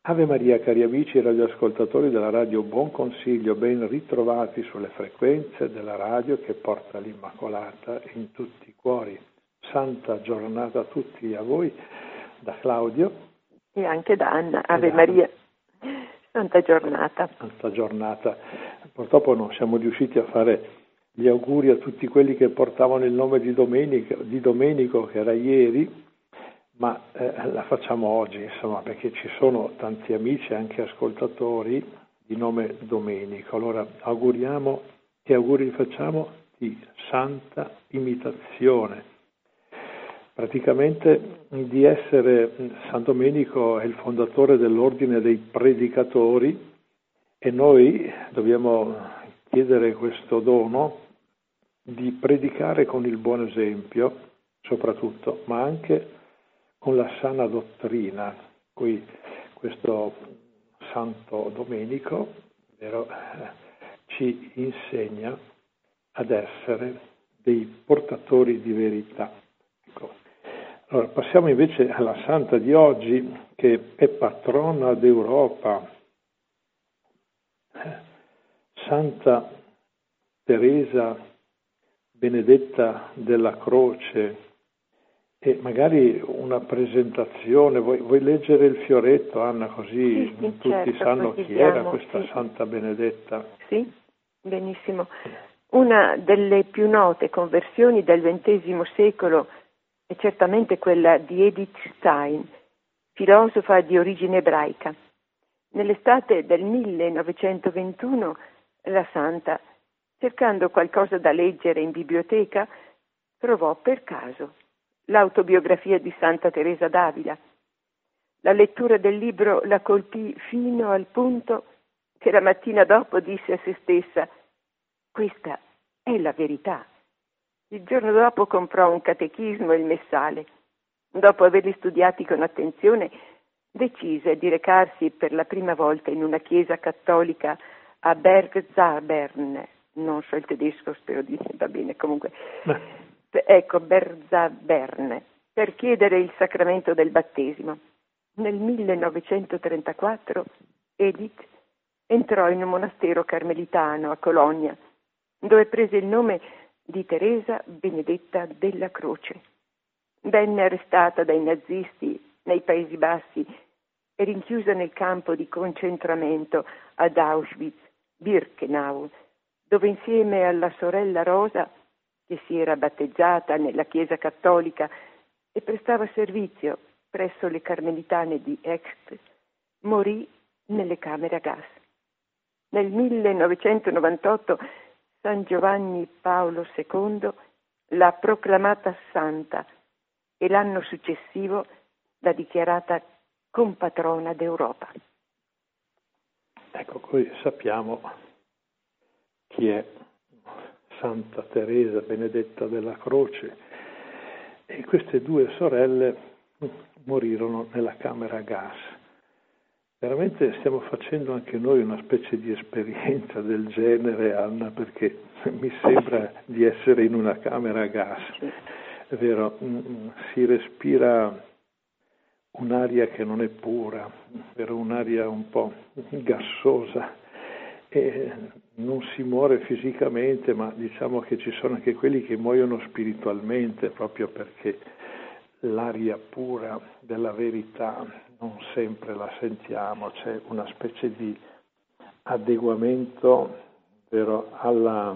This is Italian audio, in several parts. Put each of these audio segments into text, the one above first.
Ave Maria, cari amici radioascoltatori della radio Buon Consiglio, ben ritrovati sulle frequenze della radio che porta l'Immacolata in tutti i cuori. Santa giornata a tutti, a voi, da Claudio. E anche da Anna. Ave Maria, santa giornata. Santa giornata. Purtroppo non siamo riusciti a fare gli auguri a tutti quelli che portavano il nome di Domenico, che era ieri, ma la facciamo oggi, insomma, perché ci sono tanti amici, anche ascoltatori, di nome Domenico. Allora che auguri facciamo? Di santa imitazione. Praticamente di essere San Domenico è il fondatore dell'ordine dei predicatori e noi dobbiamo chiedere questo dono di predicare con il buon esempio, soprattutto, ma anche con la sana dottrina. Qui questo Santo Domenico, ci insegna ad essere dei portatori di verità. Ecco. Allora, passiamo invece alla Santa di oggi, che è patrona d'Europa, Santa Teresa Benedetta della Croce. E magari una presentazione, vuoi leggere il fioretto, Anna, così sì, tutti certo, sanno chi era questa Santa Benedetta? Sì, benissimo. Una delle più note conversioni del XX secolo è certamente quella di Edith Stein, filosofa di origine ebraica. Nell'estate del 1921 la Santa, cercando qualcosa da leggere in biblioteca, trovò per caso l'autobiografia di Santa Teresa d'Avila. La lettura del libro la colpì fino al punto che la mattina dopo disse a se stessa: questa è la verità. Il giorno dopo comprò un catechismo e il messale. Dopo averli studiati con attenzione, decise di recarsi per la prima volta in una chiesa cattolica a Bergzabern. Non so il tedesco, spero di va bene comunque. Ecco, Bergzabern, per chiedere il sacramento del battesimo. Nel 1934 Edith entrò in un monastero carmelitano a Cologna, dove prese il nome di Teresa Benedetta della Croce. Venne arrestata dai nazisti nei Paesi Bassi e rinchiusa nel campo di concentramento ad Auschwitz-Birkenau, dove insieme alla sorella Rosa, che si era battezzata nella Chiesa cattolica e prestava servizio presso le Carmelitane di Echt, morì nelle camere a gas. Nel 1998 San Giovanni Paolo II l'ha proclamata santa e l'anno successivo l'ha dichiarata compatrona d'Europa. Ecco, qui sappiamo chi è Santa Teresa Benedetta della Croce, e queste due sorelle morirono nella camera a gas. Veramente stiamo facendo anche noi una specie di esperienza del genere, Anna, perché mi sembra di essere in una camera a gas. È vero, si respira un'aria che non è pura, è un'aria un po' gassosa, e non si muore fisicamente, ma diciamo che ci sono anche quelli che muoiono spiritualmente, proprio perché l'aria pura della verità non sempre la sentiamo. C'è una specie di adeguamento, vero, al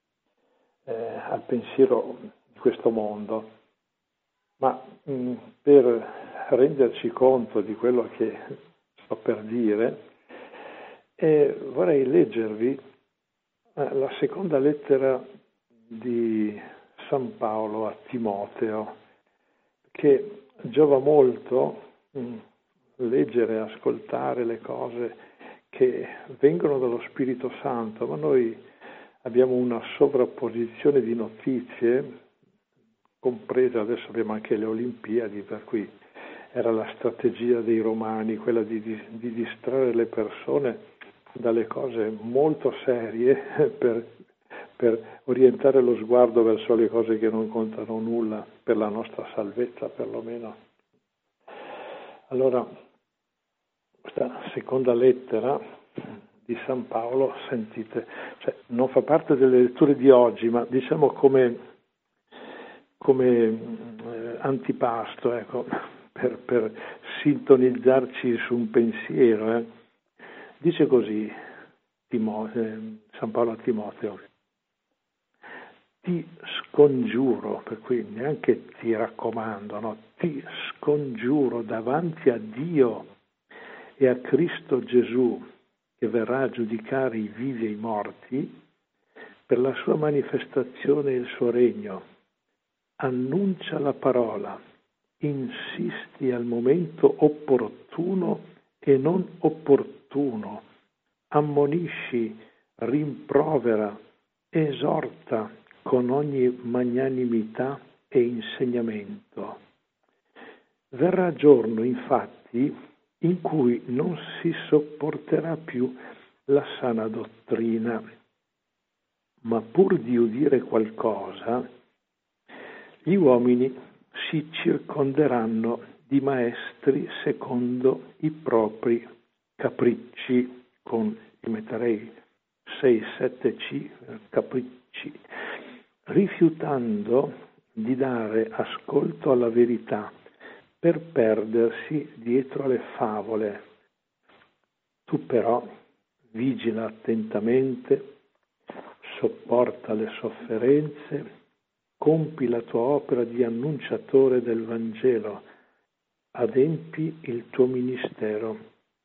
pensiero di questo mondo. Ma per renderci conto di quello che sto per dire, vorrei leggervi la seconda lettera di San Paolo a Timoteo, che giova molto leggere e ascoltare le cose che vengono dallo Spirito Santo, ma noi abbiamo una sovrapposizione di notizie, compresa, adesso abbiamo anche le Olimpiadi, per cui era la strategia dei romani, quella di distrarre le persone dalle cose molto serie per orientare lo sguardo verso le cose che non contano nulla per la nostra salvezza, perlomeno. Allora, questa seconda lettera di San Paolo, sentite, cioè, non fa parte delle letture di oggi, ma diciamo come antipasto, ecco, per sintonizzarci su un pensiero. Dice così San Paolo a Timoteo: ti scongiuro, per cui neanche ti raccomando, no? Ti scongiuro davanti a Dio e a Cristo Gesù, che verrà a giudicare i vivi e i morti, per la sua manifestazione e il suo regno. Annuncia la parola, insisti al momento opportuno e non opportuno, ammonisci, rimprovera, esorta con ogni magnanimità e insegnamento. Verrà giorno, infatti, in cui non si sopporterà più la sana dottrina, ma pur di udire qualcosa, gli uomini si circonderanno di maestri secondo i propri capricci, io metterei 6-7C, capricci, rifiutando di dare ascolto alla verità per perdersi dietro alle favole. Tu però vigila attentamente, sopporta le sofferenze, compi la tua opera di annunciatore del Vangelo, adempi il tuo ministero.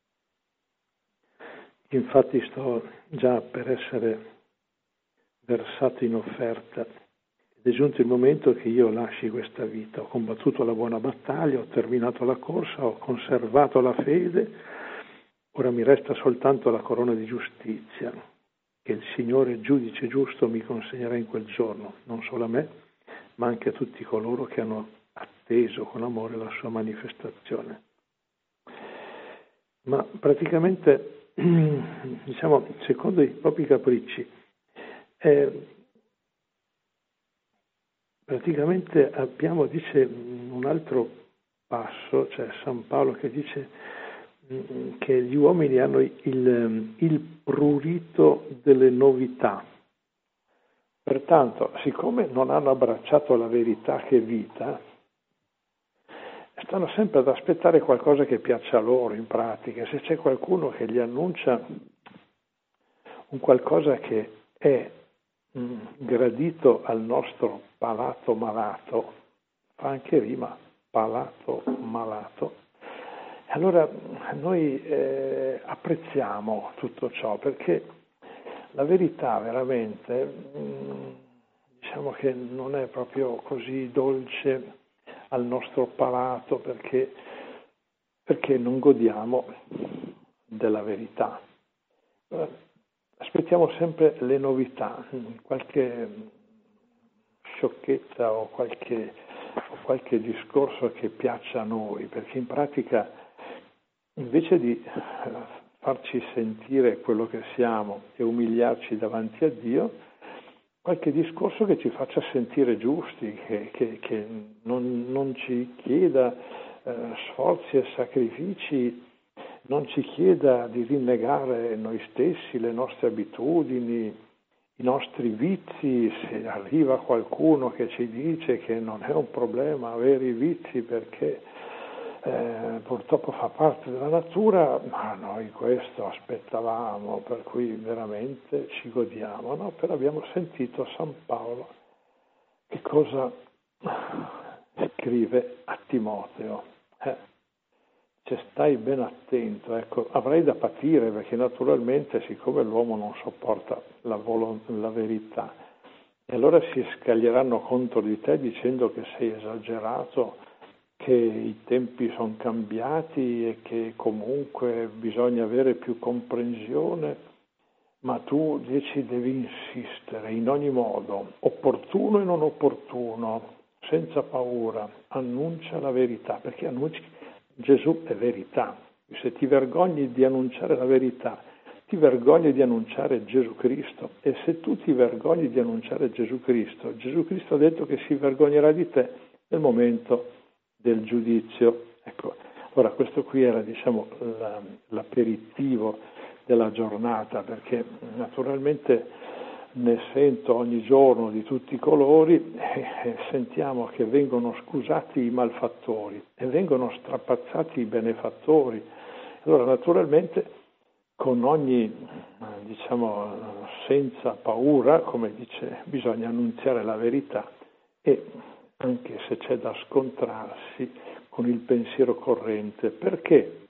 Infatti sto già per essere versato in offerta ed è giunto il momento che io lasci questa vita. Ho combattuto la buona battaglia, ho terminato la corsa, ho conservato la fede, ora mi resta soltanto la corona di giustizia che il Signore giudice giusto mi consegnerà in quel giorno, non solo a me, ma anche a tutti coloro che hanno atteso con amore la sua manifestazione. Ma praticamente, diciamo, secondo i propri capricci, praticamente abbiamo, dice un altro passo, cioè San Paolo che dice che gli uomini hanno il prurito delle novità. Pertanto, siccome non hanno abbracciato la verità che è vita, stanno sempre ad aspettare qualcosa che piaccia a loro in pratica. Se c'è qualcuno che gli annuncia un qualcosa che è gradito al nostro palato malato, fa anche rima, palato malato, allora noi apprezziamo tutto ciò, perché la verità veramente diciamo che non è proprio così dolce al nostro palato, perché non godiamo della verità. Aspettiamo sempre le novità, qualche sciocchezza o qualche discorso che piaccia a noi, perché in pratica invece di farci sentire quello che siamo e umiliarci davanti a Dio, qualche discorso che ci faccia sentire giusti, che non ci chieda sforzi e sacrifici, non ci chieda di rinnegare noi stessi, le nostre abitudini, i nostri vizi. Se arriva qualcuno che ci dice che non è un problema avere i vizi perché purtroppo fa parte della natura, ma noi questo aspettavamo, per cui veramente ci godiamo, no? Però abbiamo sentito San Paolo che cosa scrive a Timoteo. Cioè, stai ben attento, ecco, avrai da patire, perché naturalmente siccome l'uomo non sopporta la verità, e allora si scaglieranno contro di te dicendo che sei esagerato, che i tempi sono cambiati e che comunque bisogna avere più comprensione, ma tu dici devi insistere in ogni modo, opportuno e non opportuno, senza paura, annuncia la verità, perché annunci Gesù è verità. Se ti vergogni di annunciare la verità, ti vergogni di annunciare Gesù Cristo, e se tu ti vergogni di annunciare Gesù Cristo ha detto che si vergognerà di te nel momento del giudizio. Ecco, Ora, questo qui era, l'aperitivo della giornata, perché naturalmente ne sento ogni giorno di tutti i colori e sentiamo che vengono scusati i malfattori e vengono strapazzati i benefattori. Allora, naturalmente, con ogni, senza paura, come dice, bisogna annunziare la verità, e anche se c'è da scontrarsi con il pensiero corrente, perché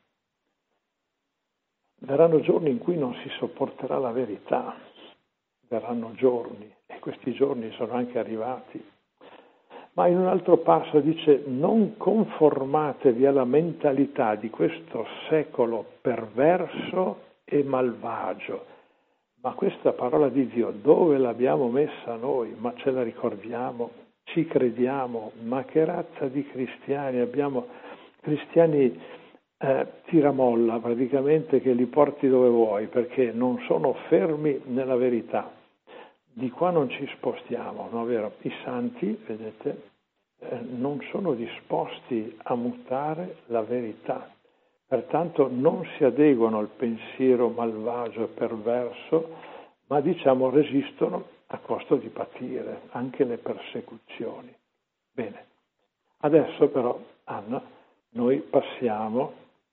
verranno giorni in cui non si sopporterà la verità, verranno giorni, e questi giorni sono anche arrivati. Ma in un altro passo dice: non conformatevi alla mentalità di questo secolo perverso e malvagio. Ma questa parola di Dio dove l'abbiamo messa noi? Ma ce la ricordiamo? Ci crediamo? Ma che razza di cristiani abbiamo? Cristiani tiramolla praticamente, che li porti dove vuoi, perché non sono fermi nella verità. Di qua non ci spostiamo, no, vero? I santi, vedete, non sono disposti a mutare la verità, pertanto non si adeguano al pensiero malvagio e perverso, ma resistono a costo di patire anche le persecuzioni. Bene, adesso però, Anna, noi passiamo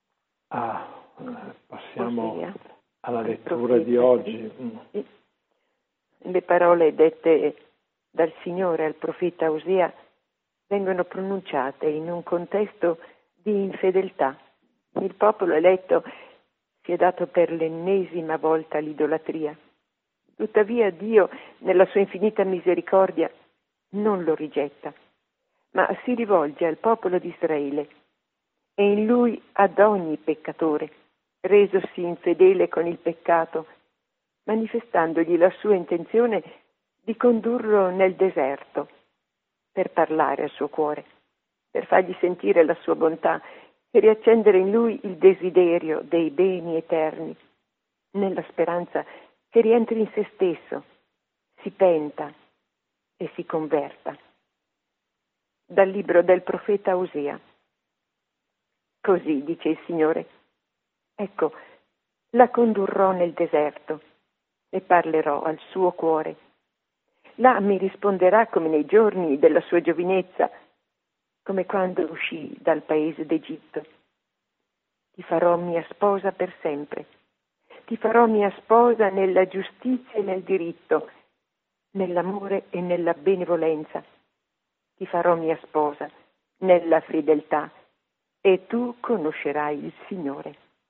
alla lettura di oggi. Sì. Le parole dette dal Signore al profeta Osia vengono pronunciate in un contesto di infedeltà. Il popolo eletto si è dato per l'ennesima volta all'idolatria. Tuttavia Dio, nella sua infinita misericordia, non lo rigetta, ma si rivolge al popolo di Israele e in lui ad ogni peccatore, resosi infedele con il peccato, manifestandogli la sua intenzione di condurlo nel deserto per parlare al suo cuore, per fargli sentire la sua bontà e riaccendere in lui il desiderio dei beni eterni, nella speranza che rientri in se stesso, si penta e si converta. Dal libro del profeta Osia. Così dice il Signore: ecco, la condurrò nel deserto e parlerò al suo cuore. Là mi risponderà come nei giorni della sua giovinezza, come quando uscì dal paese d'Egitto. Ti farò mia sposa per sempre. Ti farò mia sposa nella giustizia e nel diritto, nell'amore e nella benevolenza. Ti farò mia sposa nella fedeltà e tu conoscerai il Signore.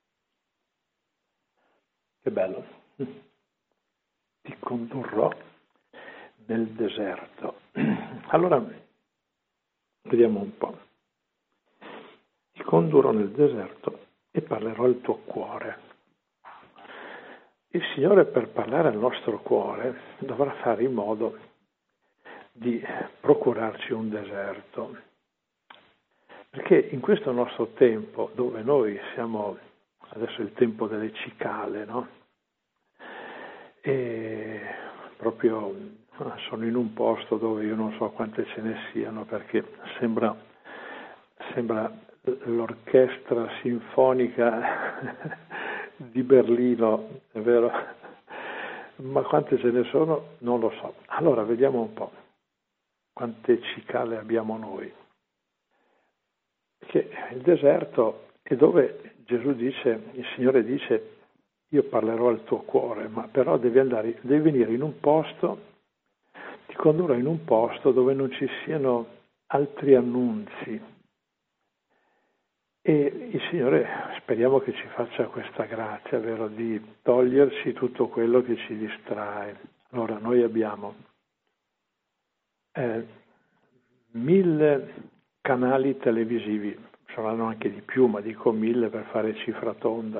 Che bello. Ti condurrò nel deserto. Allora, vediamo un po'. Ti condurrò nel deserto e parlerò al tuo cuore. Il Signore, per parlare al nostro cuore, dovrà fare in modo di procurarci un deserto. Perché in questo nostro tempo, dove noi siamo, adesso è il tempo delle cicale, no? E proprio sono in un posto dove io non so quante ce ne siano, perché sembra l'orchestra sinfonica di Berlino, è vero? Ma quante ce ne sono non lo so. Allora vediamo un po' quante cicale abbiamo noi. Che il deserto è dove Gesù dice, il Signore dice: io parlerò al tuo cuore, ma però devi venire in un posto, ti condurrò in un posto dove non ci siano altri annunzi. E il Signore, speriamo che ci faccia questa grazia, vero, di toglierci tutto quello che ci distrae. Allora, noi abbiamo 1000 canali televisivi, saranno anche di più, ma dico 1000 per fare cifra tonda.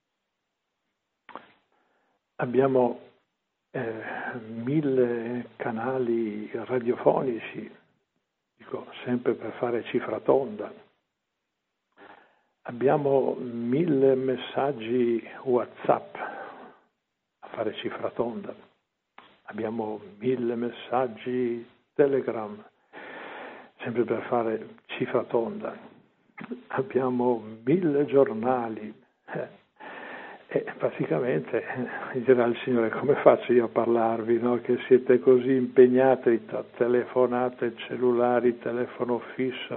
Abbiamo 1000 canali radiofonici, dico sempre per fare cifra tonda. Abbiamo 1000 messaggi WhatsApp a fare cifra tonda. Abbiamo 1000 messaggi Telegram, sempre per fare cifra tonda. abbiamo 1000 giornali. E praticamente dirà il Signore: come faccio io a parlarvi, no? Che siete così impegnati tra telefonate, cellulari, telefono fisso,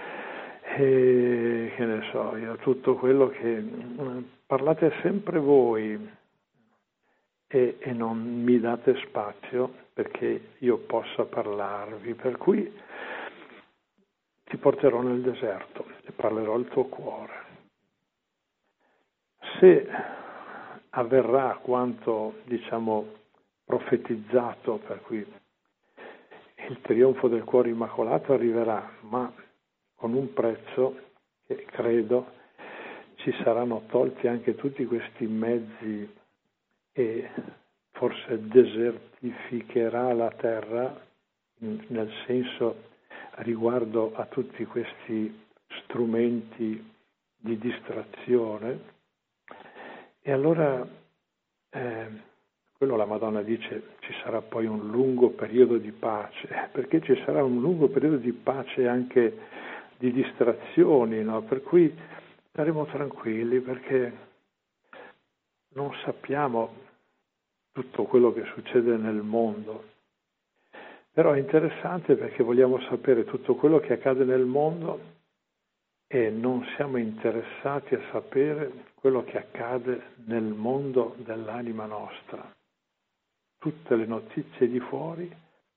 e che ne so io, tutto quello che parlate sempre voi e non mi date spazio perché io possa parlarvi, per cui ti porterò nel deserto e parlerò al tuo cuore. Se avverrà quanto, profetizzato, per cui il trionfo del cuore immacolato arriverà, ma con un prezzo che credo ci saranno tolti anche tutti questi mezzi e forse desertificherà la terra, nel senso riguardo a tutti questi strumenti di distrazione. E allora, quello la Madonna dice, ci sarà poi un lungo periodo di pace, perché ci sarà un lungo periodo di pace anche di distrazioni, no? Per cui staremo tranquilli perché non sappiamo tutto quello che succede nel mondo. Però è interessante perché vogliamo sapere tutto quello che accade nel mondo e non siamo interessati a sapere quello che accade nel mondo dell'anima nostra. Tutte le notizie di fuori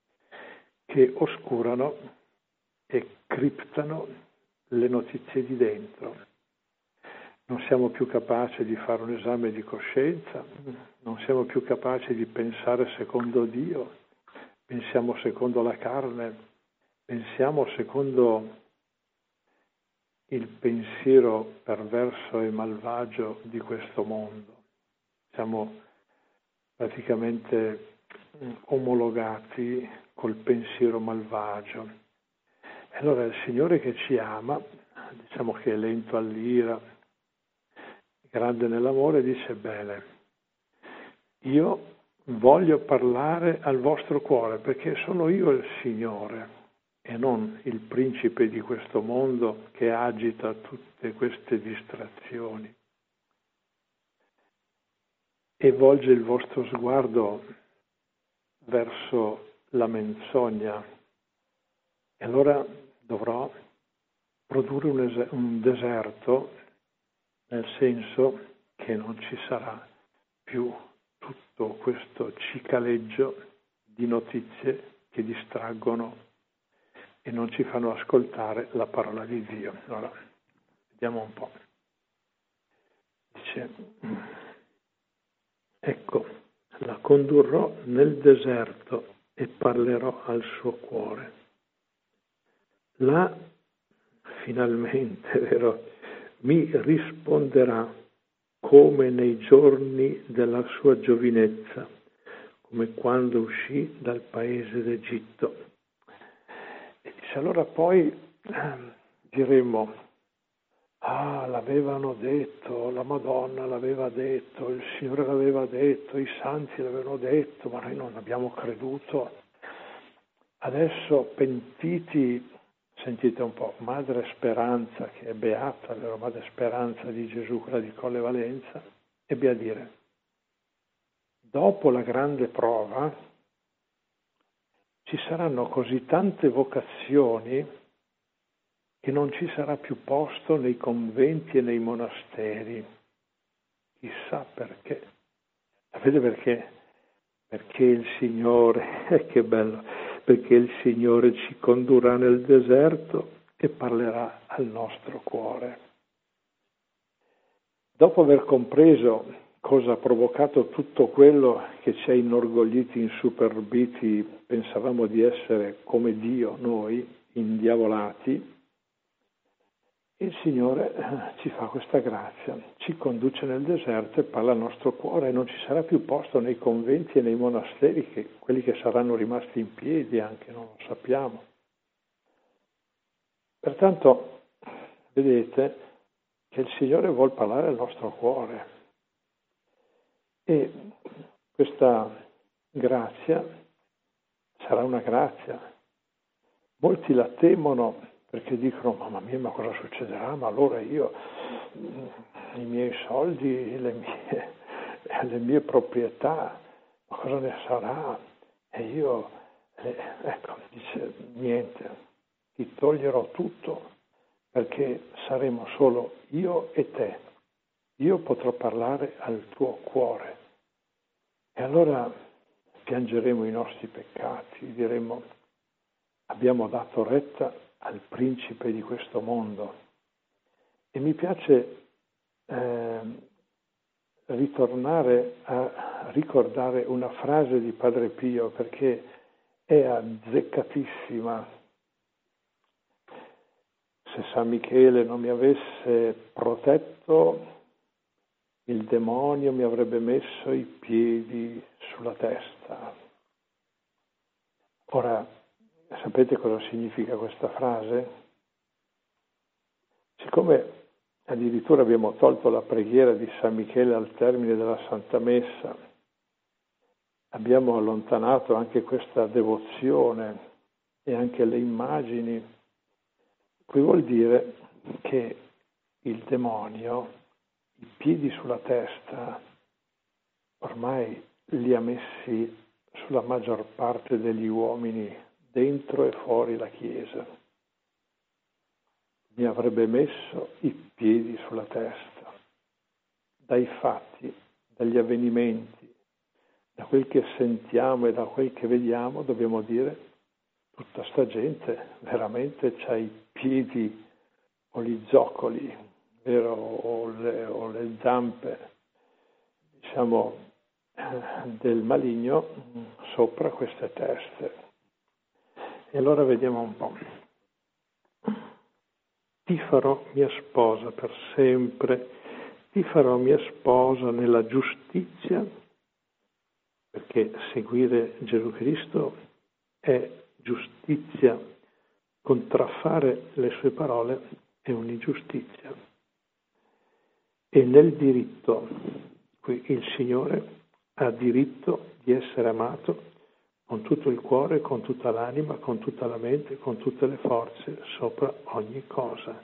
che oscurano e criptano le notizie di dentro. Non siamo più capaci di fare un esame di coscienza, non siamo più capaci di pensare secondo Dio, pensiamo secondo la carne, pensiamo secondo il pensiero perverso e malvagio di questo mondo. Siamo praticamente omologati col pensiero malvagio. E allora il Signore che ci ama, diciamo che è lento all'ira, grande nell'amore, dice: bene, io voglio parlare al vostro cuore perché sono io il Signore e non il principe di questo mondo che agita tutte queste distrazioni. E volge il vostro sguardo verso la menzogna. E allora dovrò produrre un deserto, nel senso che non ci sarà più tutto questo cicaleggio di notizie che distraggono e non ci fanno ascoltare la parola di Dio. Allora, vediamo un po'. Dice: ecco, la condurrò nel deserto e parlerò al suo cuore. Là, finalmente, vero, mi risponderà come nei giorni della sua giovinezza, come quando uscì dal paese d'Egitto. E dice, allora poi diremo: ah, l'avevano detto, la Madonna l'aveva detto, il Signore l'aveva detto, i santi l'avevano detto, ma noi non abbiamo creduto. Adesso pentiti, sentite un po', Madre Speranza, che è beata, la Madre Speranza di Gesù, quella di Colle Valenza, ebbe a dire: dopo la grande prova ci saranno così tante vocazioni che non ci sarà più posto nei conventi e nei monasteri. Chissà perché. Sapete perché? Perché il Signore, che bello, perché il Signore ci condurrà nel deserto e parlerà al nostro cuore. Dopo aver compreso cosa ha provocato tutto quello che ci ha inorgogliti, insuperbiti, pensavamo di essere come Dio noi, indiavolati, il Signore ci fa questa grazia, ci conduce nel deserto e parla al nostro cuore e non ci sarà più posto nei conventi e nei monasteri, quelli che saranno rimasti in piedi anche, non lo sappiamo. Pertanto, vedete che il Signore vuol parlare al nostro cuore e questa grazia sarà una grazia. Molti la temono perché dicono, mamma mia, ma cosa succederà? Ma allora io, i miei soldi, le mie proprietà, ma cosa ne sarà? E io, ecco, dice, niente, ti toglierò tutto perché saremo solo io e te. Io potrò parlare al tuo cuore. E allora piangeremo i nostri peccati, diremo, abbiamo dato retta al principe di questo mondo. E mi piace ritornare a ricordare una frase di Padre Pio perché è azzeccatissima. Se San Michele non mi avesse protetto, il demonio mi avrebbe messo i piedi sulla testa. Ora, sapete cosa significa questa frase? Siccome addirittura abbiamo tolto la preghiera di San Michele al termine della Santa Messa, abbiamo allontanato anche questa devozione e anche le immagini, qui vuol dire che il demonio i piedi sulla testa ormai li ha messi sulla maggior parte degli uomini dentro e fuori la Chiesa. Mi avrebbe messo i piedi sulla testa. Dai fatti, dagli avvenimenti, da quel che sentiamo e da quel che vediamo, dobbiamo dire, tutta sta gente veramente c'ha i piedi o gli zoccoli, vero? O le zampe, diciamo, del maligno sopra queste teste. E allora vediamo un po'. Ti farò mia sposa per sempre, ti farò mia sposa nella giustizia, perché seguire Gesù Cristo è giustizia, contraffare le sue parole è un'ingiustizia. E nel diritto, qui il Signore ha diritto di essere amato con tutto il cuore, con tutta l'anima, con tutta la mente, con tutte le forze, sopra ogni cosa.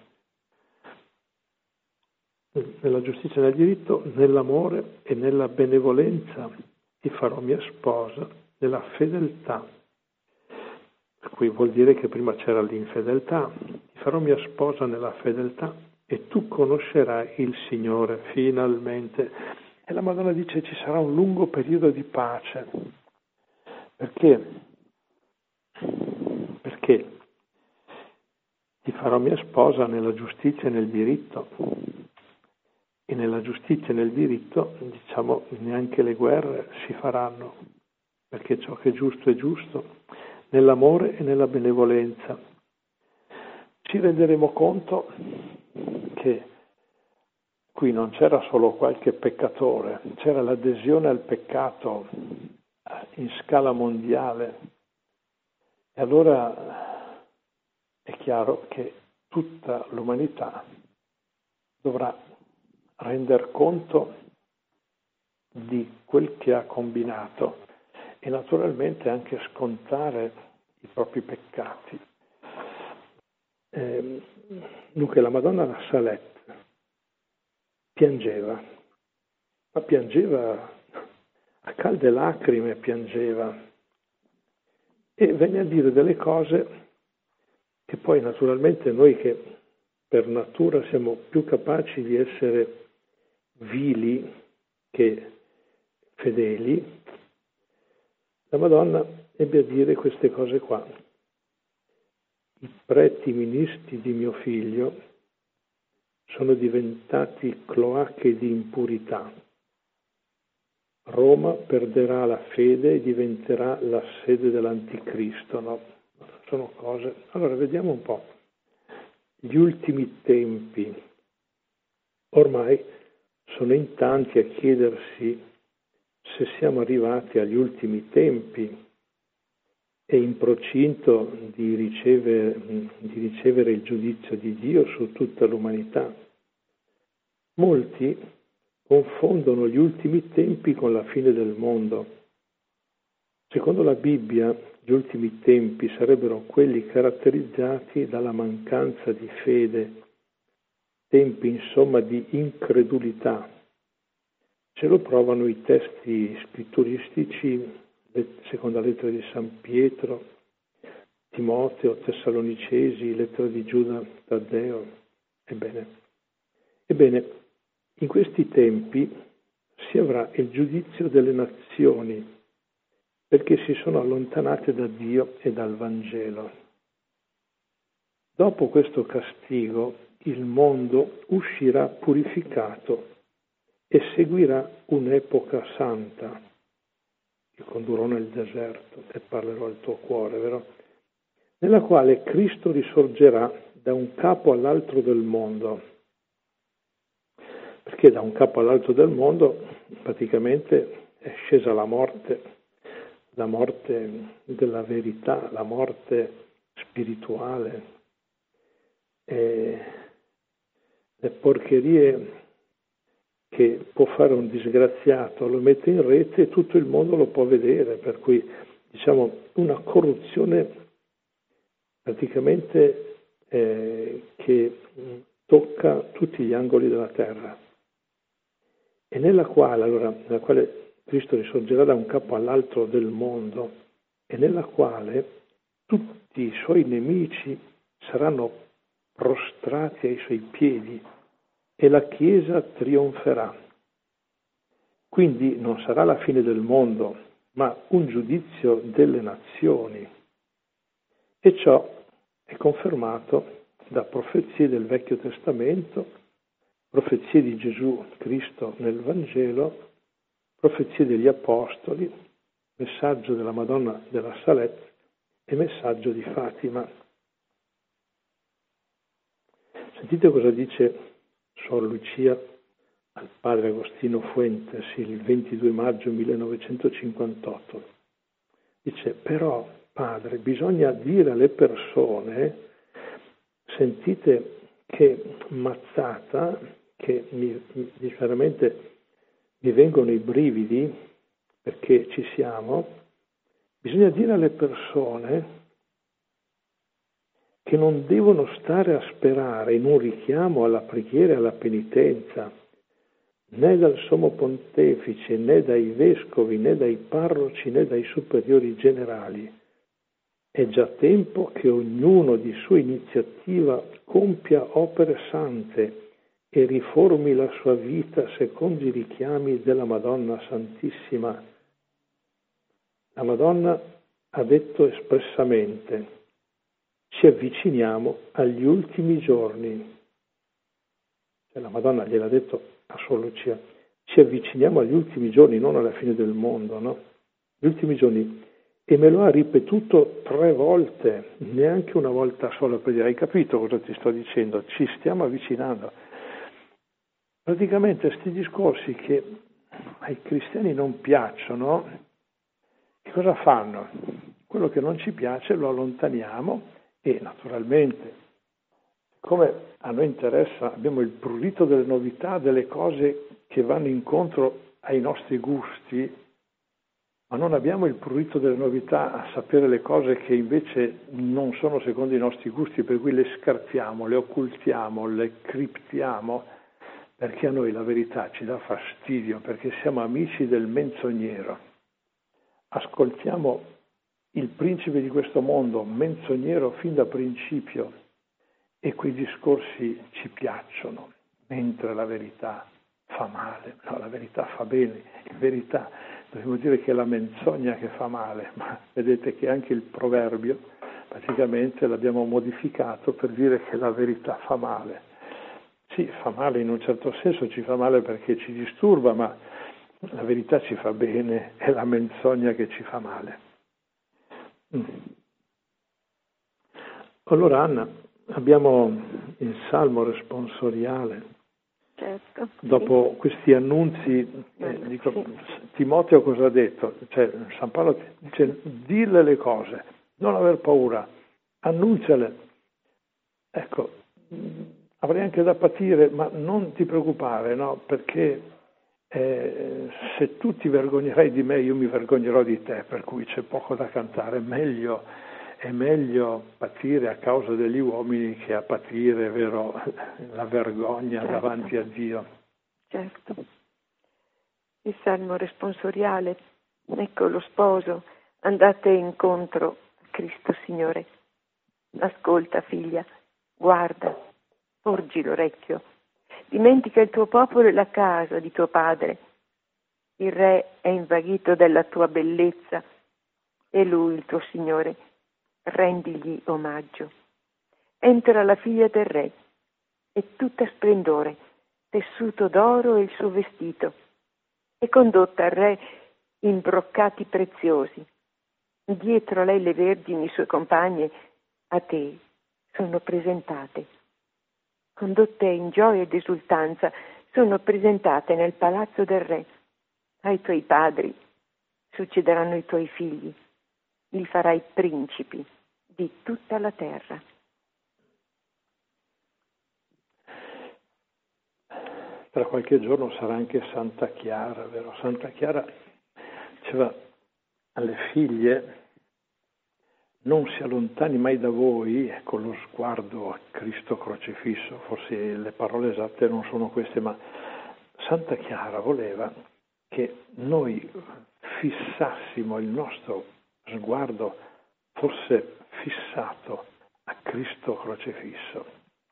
Nella giustizia e nel diritto, nell'amore e nella benevolenza ti farò mia sposa, nella fedeltà. Qui vuol dire che prima c'era l'infedeltà. Ti farò mia sposa nella fedeltà e tu conoscerai il Signore finalmente. E la Madonna dice ci sarà un lungo periodo di pace. Perché? Perché ti farò mia sposa nella giustizia e nel diritto. E nella giustizia e nel diritto, diciamo, neanche le guerre si faranno, perché ciò che è giusto, nell'amore e nella benevolenza. Ci renderemo conto che qui non c'era solo qualche peccatore, c'era l'adesione al peccato in scala mondiale. E allora è chiaro che tutta l'umanità dovrà render conto di quel che ha combinato e naturalmente anche scontare i propri peccati. Dunque la Madonna alla Salette piangeva, ma piangeva a calde lacrime, piangeva e venne a dire delle cose che poi naturalmente noi che per natura siamo più capaci di essere vili che fedeli, la Madonna ebbe a dire queste cose qua. I preti ministri di mio figlio sono diventati cloache di impurità. Roma perderà la fede e diventerà la sede dell'Anticristo. No? Sono cose. Allora vediamo un po'. Gli ultimi tempi. Ormai sono in tanti a chiedersi se siamo arrivati agli ultimi tempi e in procinto di ricevere il giudizio di Dio su tutta l'umanità. Molti confondono gli ultimi tempi con la fine del mondo. Secondo la Bibbia, gli ultimi tempi sarebbero quelli caratterizzati dalla mancanza di fede, tempi insomma di incredulità. Ce lo provano i testi scritturistici, seconda lettera di San Pietro, Timoteo, Tessalonicesi, lettera di Giuda, Taddeo. Ebbene, in questi tempi si avrà il giudizio delle nazioni, perché si sono allontanate da Dio e dal Vangelo. Dopo questo castigo, il mondo uscirà purificato e seguirà un'epoca santa. Ti condurrò nel deserto e parlerò al tuo cuore, vero? Nella quale Cristo risorgerà da un capo all'altro del mondo. Perché da un capo all'altro del mondo praticamente è scesa la morte della verità, la morte spirituale, le porcherie che può fare un disgraziato, lo mette in rete e tutto il mondo lo può vedere, per cui diciamo una corruzione praticamente che tocca tutti gli angoli della terra e nella quale Cristo risorgerà da un capo all'altro del mondo e nella quale tutti i suoi nemici saranno prostrati ai suoi piedi e la Chiesa trionferà. Quindi non sarà la fine del mondo, ma un giudizio delle nazioni. E ciò è confermato da profezie del Vecchio Testamento, profezie di Gesù Cristo nel Vangelo, profezie degli Apostoli, messaggio della Madonna della Salette e messaggio di Fatima. Sentite cosa dice Suor Lucia al padre Agostino Fuentes il 22 maggio 1958. Dice, però padre, bisogna dire alle persone, sentite che mazzata, che veramente mi vengono i brividi perché ci siamo, bisogna dire alle persone che non devono stare a sperare in un richiamo alla preghiera e alla penitenza, né dal Sommo Pontefice, né dai vescovi, né dai parroci, né dai superiori generali. È già tempo che ognuno di sua iniziativa compia opere sante e riformi la sua vita secondo i richiami della Madonna Santissima. La Madonna ha detto espressamente: ci avviciniamo agli ultimi giorni. Cioè, la Madonna gliel'ha detto a Suor Lucia, ci avviciniamo agli ultimi giorni, non alla fine del mondo, no? Gli ultimi giorni. E me lo ha ripetuto 3 volte, neanche una volta sola per dire, hai capito cosa ti sto dicendo? Ci stiamo avvicinando. Praticamente questi discorsi che ai cristiani non piacciono, che cosa fanno? Quello che non ci piace lo allontaniamo e naturalmente, come a noi interessa, abbiamo il prurito delle novità, delle cose che vanno incontro ai nostri gusti, ma non abbiamo il prurito delle novità a sapere le cose che invece non sono secondo i nostri gusti, per cui le scartiamo, le occultiamo, le criptiamo, perché a noi la verità ci dà fastidio, perché siamo amici del menzognero. Ascoltiamo il principe di questo mondo, menzognero fin da principio, e quei discorsi ci piacciono, mentre la verità fa male. No, la verità fa bene. In verità dobbiamo dire che è la menzogna che fa male, ma vedete che anche il proverbio praticamente l'abbiamo modificato per dire che la verità fa male. Sì, fa male in un certo senso, ci fa male perché ci disturba, ma la verità ci fa bene, è la menzogna che ci fa male. Allora Anna, abbiamo il salmo responsoriale. Certo. Dopo questi annunzi, dico, sì. Timoteo cosa ha detto? Cioè, San Paolo dice, dille le cose, non aver paura, annunziale. Ecco, avrei anche da patire, ma non ti preoccupare, no? Perché Se tu ti vergognerai di me, io mi vergognerò di te, per cui c'è poco da cantare. È meglio patire a causa degli uomini che a patire, vero, la vergogna davanti a Dio. Certo. Il salmo responsoriale, ecco lo sposo, andate incontro a Cristo Signore. Ascolta, figlia, guarda, porgi l'orecchio. Dimentica il tuo popolo e la casa di tuo padre. Il re è invaghito della tua bellezza e lui, il tuo Signore, rendigli omaggio. Entra la figlia del re, è tutta splendore, tessuto d'oro è il suo vestito, è condotta al re in broccati preziosi. Dietro a lei le vergini, sue compagne, a te sono presentate. Condotte in gioia ed esultanza, sono presentate nel palazzo del re. Ai tuoi padri succederanno i tuoi figli, li farai principi di tutta la terra. Tra qualche giorno sarà anche Santa Chiara, vero? Santa Chiara diceva alle figlie: non si allontani mai da voi con lo sguardo a Cristo crocifisso. Forse le parole esatte non sono queste, ma Santa Chiara voleva che noi fissassimo il nostro sguardo, fosse fissato a Cristo crocifisso.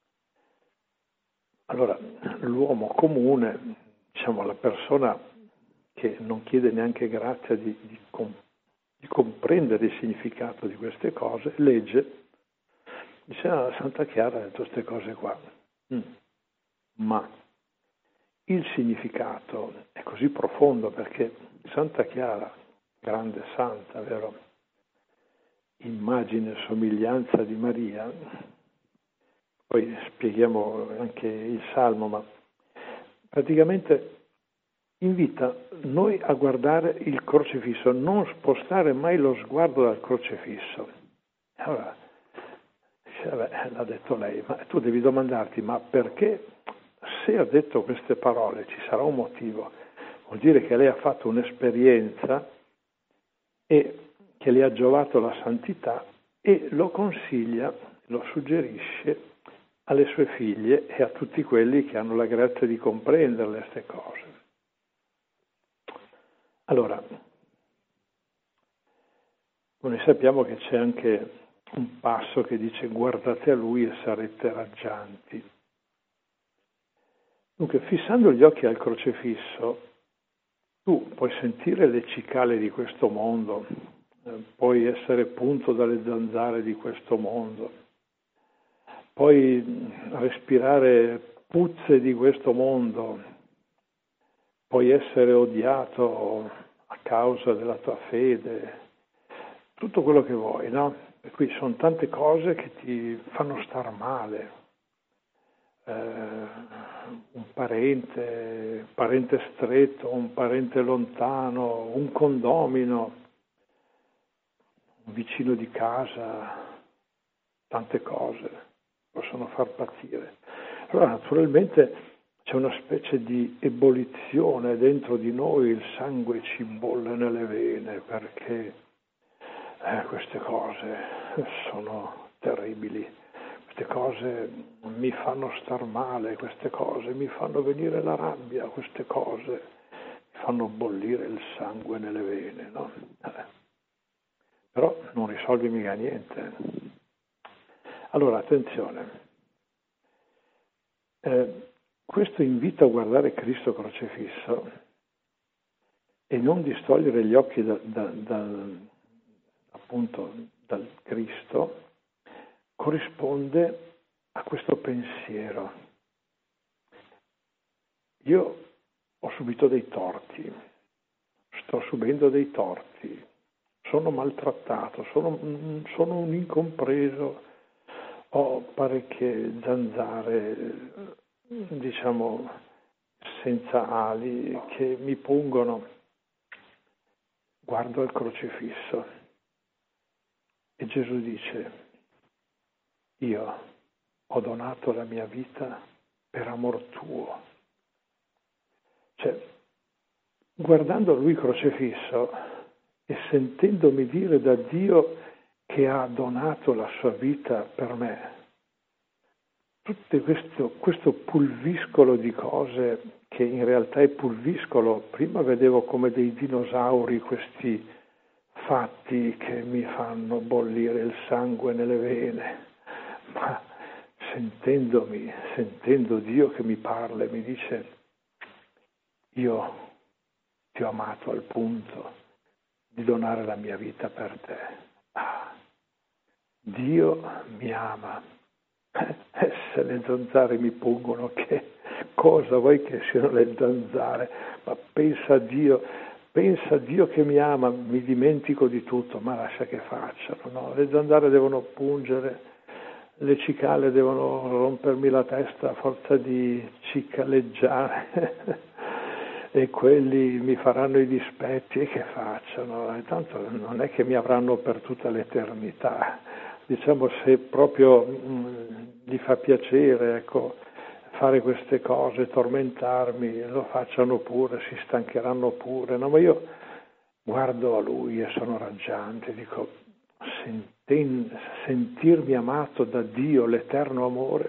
Allora, l'uomo comune, diciamo la persona che non chiede neanche grazia di comprendere il significato di queste cose, legge, dice: Santa Chiara ha detto queste cose qua. Ma il significato è così profondo, perché Santa Chiara, grande santa, vero? Immagine e somiglianza di Maria. Poi spieghiamo anche il Salmo, ma praticamente invita noi a guardare il crocifisso, non spostare mai lo sguardo dal crocifisso. Allora, l'ha detto lei, ma tu devi domandarti: ma perché? Se ha detto queste parole ci sarà un motivo, vuol dire che lei ha fatto un'esperienza e che le ha giovato la santità, e lo consiglia, lo suggerisce alle sue figlie e a tutti quelli che hanno la grazia di comprendere queste cose. Allora, noi sappiamo che c'è anche un passo che dice: guardate a lui e sarete raggianti. Dunque, fissando gli occhi al crocifisso, tu puoi sentire le cicale di questo mondo, puoi essere punto dalle zanzare di questo mondo, puoi respirare puzze di questo mondo, puoi essere odiato a causa della tua fede, tutto quello che vuoi, no? E qui sono tante cose che ti fanno star male. Un parente stretto, un parente lontano, un condomino, un vicino di casa, tante cose possono far patire. Allora naturalmente c'è una specie di ebollizione dentro di noi, il sangue ci bolle nelle vene, perché queste cose sono terribili. Queste cose mi fanno star male, queste cose mi fanno venire la rabbia, queste cose mi fanno bollire il sangue nelle vene, no? Però non risolvi mica niente. Allora, attenzione, questo invito a guardare Cristo crocifisso e non distogliere gli occhi appunto dal Cristo corrisponde a questo pensiero. Io ho subito dei torti, sto subendo dei torti, sono maltrattato, sono un incompreso, ho parecchie zanzare, diciamo, senza ali, che mi pungono. Guardo il crocifisso e Gesù dice: io ho donato la mia vita per amor tuo. Cioè, guardando lui crocifisso e sentendomi dire da Dio che ha donato la sua vita per me, tutto questo pulviscolo di cose che in realtà è pulviscolo, prima vedevo come dei dinosauri questi fatti che mi fanno bollire il sangue nelle vene, ma sentendo Dio che mi parla e mi dice: io ti ho amato al punto di donare la mia vita per te. Dio mi ama. Se le zanzare mi pungono, che cosa vuoi che siano le zanzare? Ma pensa a Dio che mi ama, mi dimentico di tutto, ma lascia che facciano, no? Le zanzare devono pungere, le cicale devono rompermi la testa a forza di cicaleggiare e quelli mi faranno i dispetti, e che facciano? E tanto non è che mi avranno per tutta l'eternità. Diciamo, se proprio gli fa piacere, ecco, fare queste cose, tormentarmi, lo facciano pure, si stancheranno pure, no? Ma io guardo a lui e sono raggiante, dico, sentirmi amato da Dio, l'eterno amore,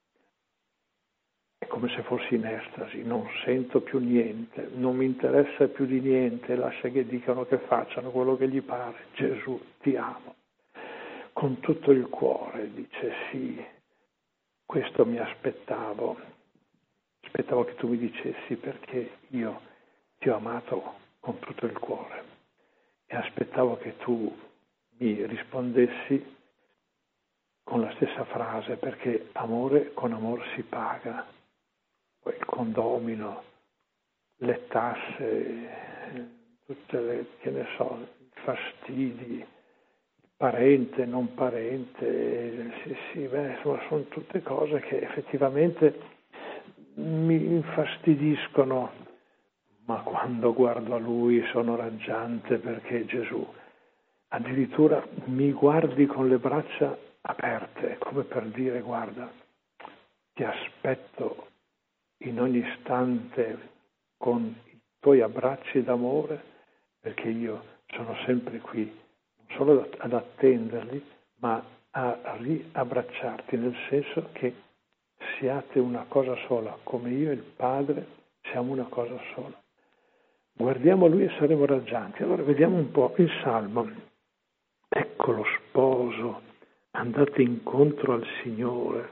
è come se fossi in estasi, non sento più niente, non mi interessa più di niente, lascia che dicano, che facciano quello che gli pare. Gesù, ti amo. Con tutto il cuore, dice, sì, questo mi aspettavo che tu mi dicessi, perché io ti ho amato con tutto il cuore e aspettavo che tu mi rispondessi con la stessa frase, perché amore con amore si paga, poi il condomino, le tasse, tutte le, che ne so, fastidi, parente, non parente, sì, insomma, sono tutte cose che effettivamente mi infastidiscono, ma quando guardo a lui sono raggiante, perché Gesù addirittura mi guardi con le braccia aperte, come per dire: guarda, ti aspetto in ogni istante con i tuoi abbracci d'amore, perché io sono sempre qui, solo ad attenderli, ma a riabbracciarti, nel senso che siate una cosa sola, come io e il Padre siamo una cosa sola. Guardiamo lui e saremo raggianti. Allora vediamo un po' il Salmo. Ecco lo sposo, andate incontro al Signore.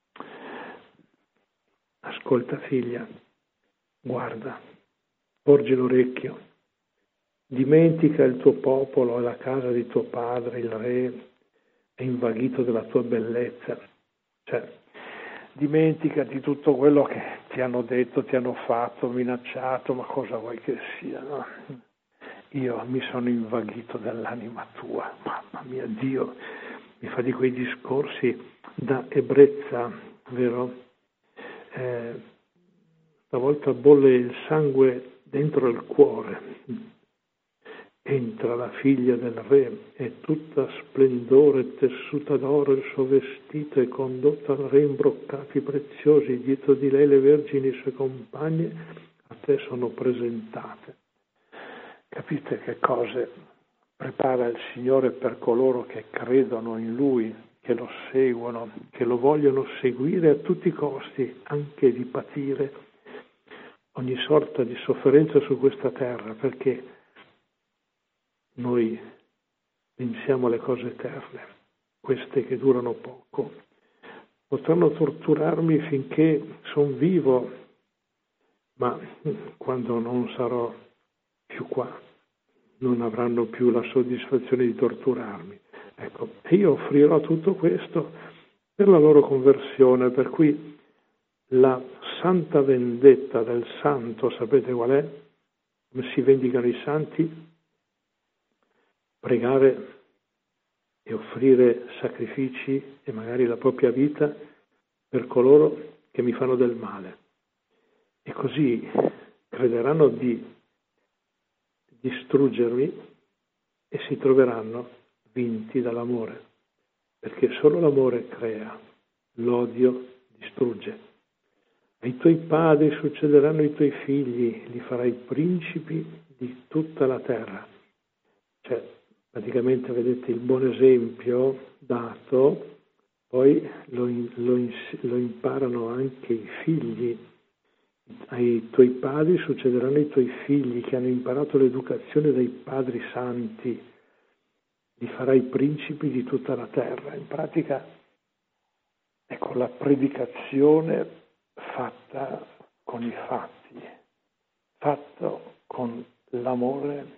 Ascolta, figlia, guarda, porgi l'orecchio. Dimentica il tuo popolo e la casa di tuo padre, il re, è invaghito della tua bellezza. Cioè, dimenticati tutto quello che ti hanno detto, ti hanno fatto, minacciato, ma cosa vuoi che sia, no? Io mi sono invaghito dell'anima tua, mamma mia, Dio mi fa di quei discorsi da ebbrezza, vero? Stavolta bolle il sangue dentro il cuore. Entra la figlia del re, è tutta splendore, tessuta d'oro il suo vestito, e condotta al re in broccati preziosi, dietro di lei le vergini sue compagne a te sono presentate. Capite che cose prepara il Signore per coloro che credono in Lui, che lo seguono, che lo vogliono seguire a tutti i costi, anche di patire ogni sorta di sofferenza su questa terra, perché noi pensiamo alle cose eterne, queste che durano poco. Potranno torturarmi finché sono vivo, ma quando non sarò più qua non avranno più la soddisfazione di torturarmi. Ecco, e io offrirò tutto questo per la loro conversione, per cui la santa vendetta del santo, sapete qual è? Come si vendicano i santi? Pregare e offrire sacrifici e magari la propria vita per coloro che mi fanno del male. E così crederanno di distruggermi e si troveranno vinti dall'amore, perché solo l'amore crea, l'odio distrugge. ai tuoi padri succederanno i tuoi figli, li farai principi di tutta la terra. Cioè, praticamente vedete il buon esempio dato, poi lo imparano anche i figli. Ai tuoi padri succederanno i tuoi figli che hanno imparato l'educazione dai padri santi, li farai principi di tutta la terra. In pratica, ecco, la predicazione fatta con i fatti, fatto con l'amore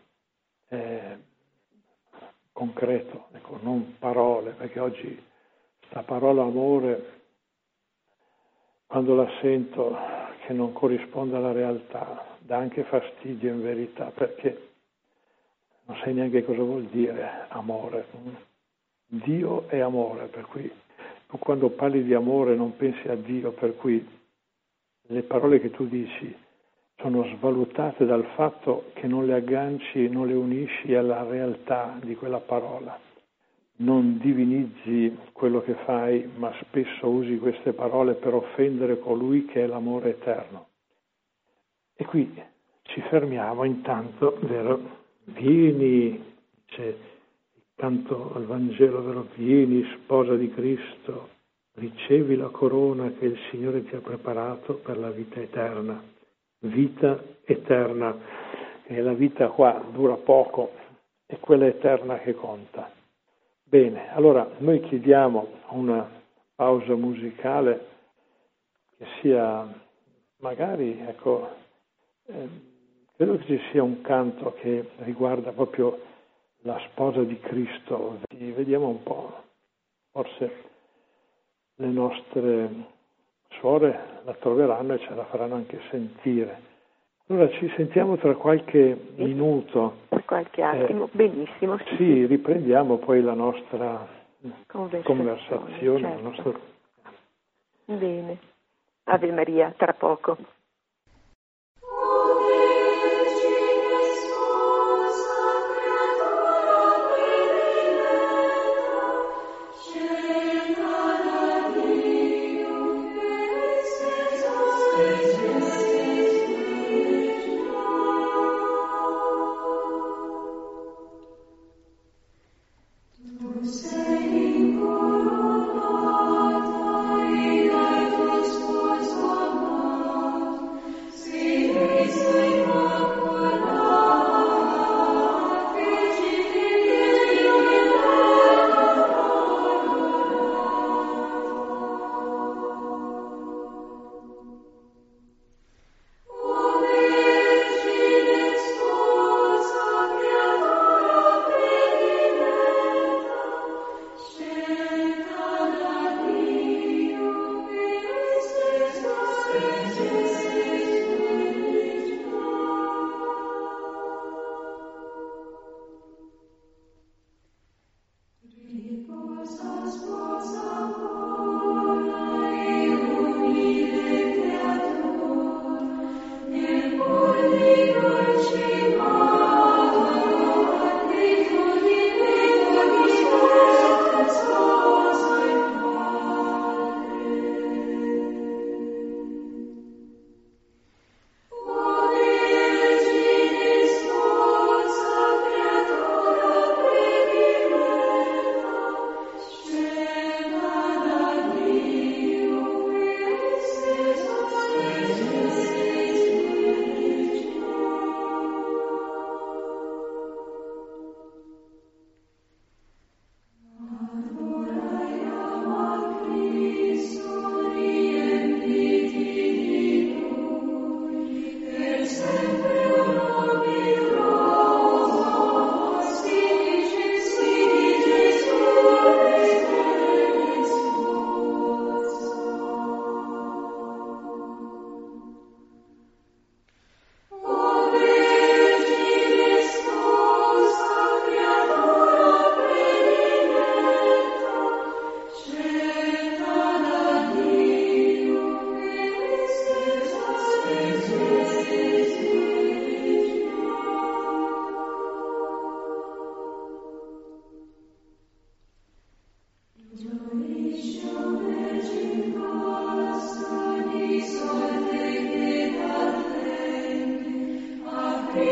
concreto, ecco, non parole, perché oggi sta parola amore, quando la sento che non corrisponde alla realtà, dà anche fastidio in verità, perché non sai neanche cosa vuol dire amore. Dio è amore, per cui tu quando parli di amore non pensi a Dio, per cui le parole che tu dici sono svalutate dal fatto che non le agganci, non le unisci alla realtà di quella parola. Non divinizzi quello che fai, ma spesso usi queste parole per offendere colui che è l'amore eterno. E qui ci fermiamo intanto, vero? Vieni, c'è il canto al Vangelo, vero? Vieni, sposa di Cristo, ricevi la corona che il Signore ti ha preparato per la vita eterna. Vita eterna, e la vita qua dura poco, è quella eterna che conta. Bene, allora noi chiediamo una pausa musicale che sia, magari, ecco, credo che ci sia un canto che riguarda proprio la sposa di Cristo. Vediamo un po', forse le nostre suore la troveranno e ce la faranno anche sentire. Allora ci sentiamo tra qualche minuto. Per qualche attimo, benissimo. Sì, riprendiamo poi la nostra conversazione. Certo. Il nostro... Bene. Ave Maria, tra poco.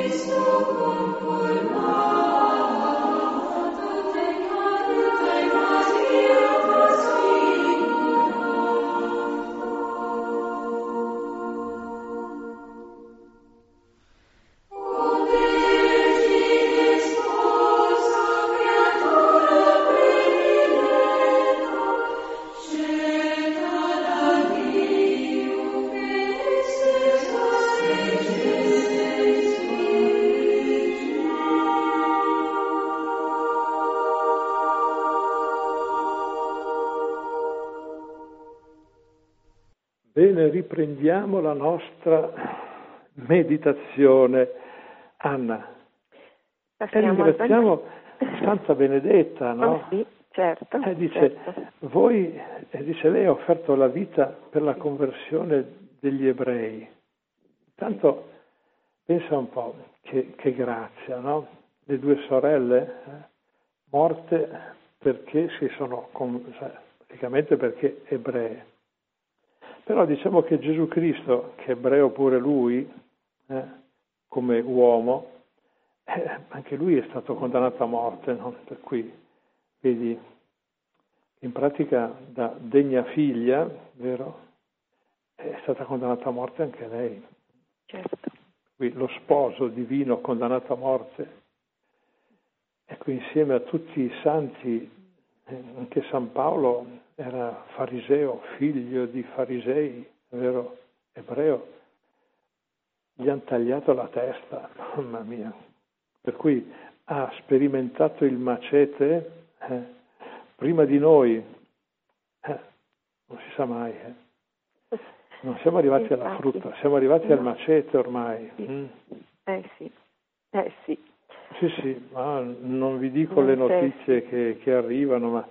Bene, riprendiamo la nostra meditazione. Anna, ringraziamo Santa Benedetta, no? Oh, sì, certo. Dice, dice, lei ha offerto la vita per la conversione degli ebrei. Intanto pensa un po', che grazia, no? Le due sorelle morte perché praticamente perché ebree. Però diciamo che Gesù Cristo, che è ebreo pure lui, come uomo, anche lui è stato condannato a morte, no? Per cui, vedi, in pratica da degna figlia, vero, è stata condannata a morte anche lei. Certo. Qui lo sposo divino condannato a morte, ecco, insieme a tutti i santi, anche San Paolo era fariseo, figlio di farisei, vero, ebreo, gli hanno tagliato la testa, mamma mia. Per cui ha sperimentato il macete prima di noi, non si sa mai. Non siamo arrivati alla frutta, siamo arrivati al macete ormai. Sì. Sì, ma non vi dico le notizie che arrivano, ma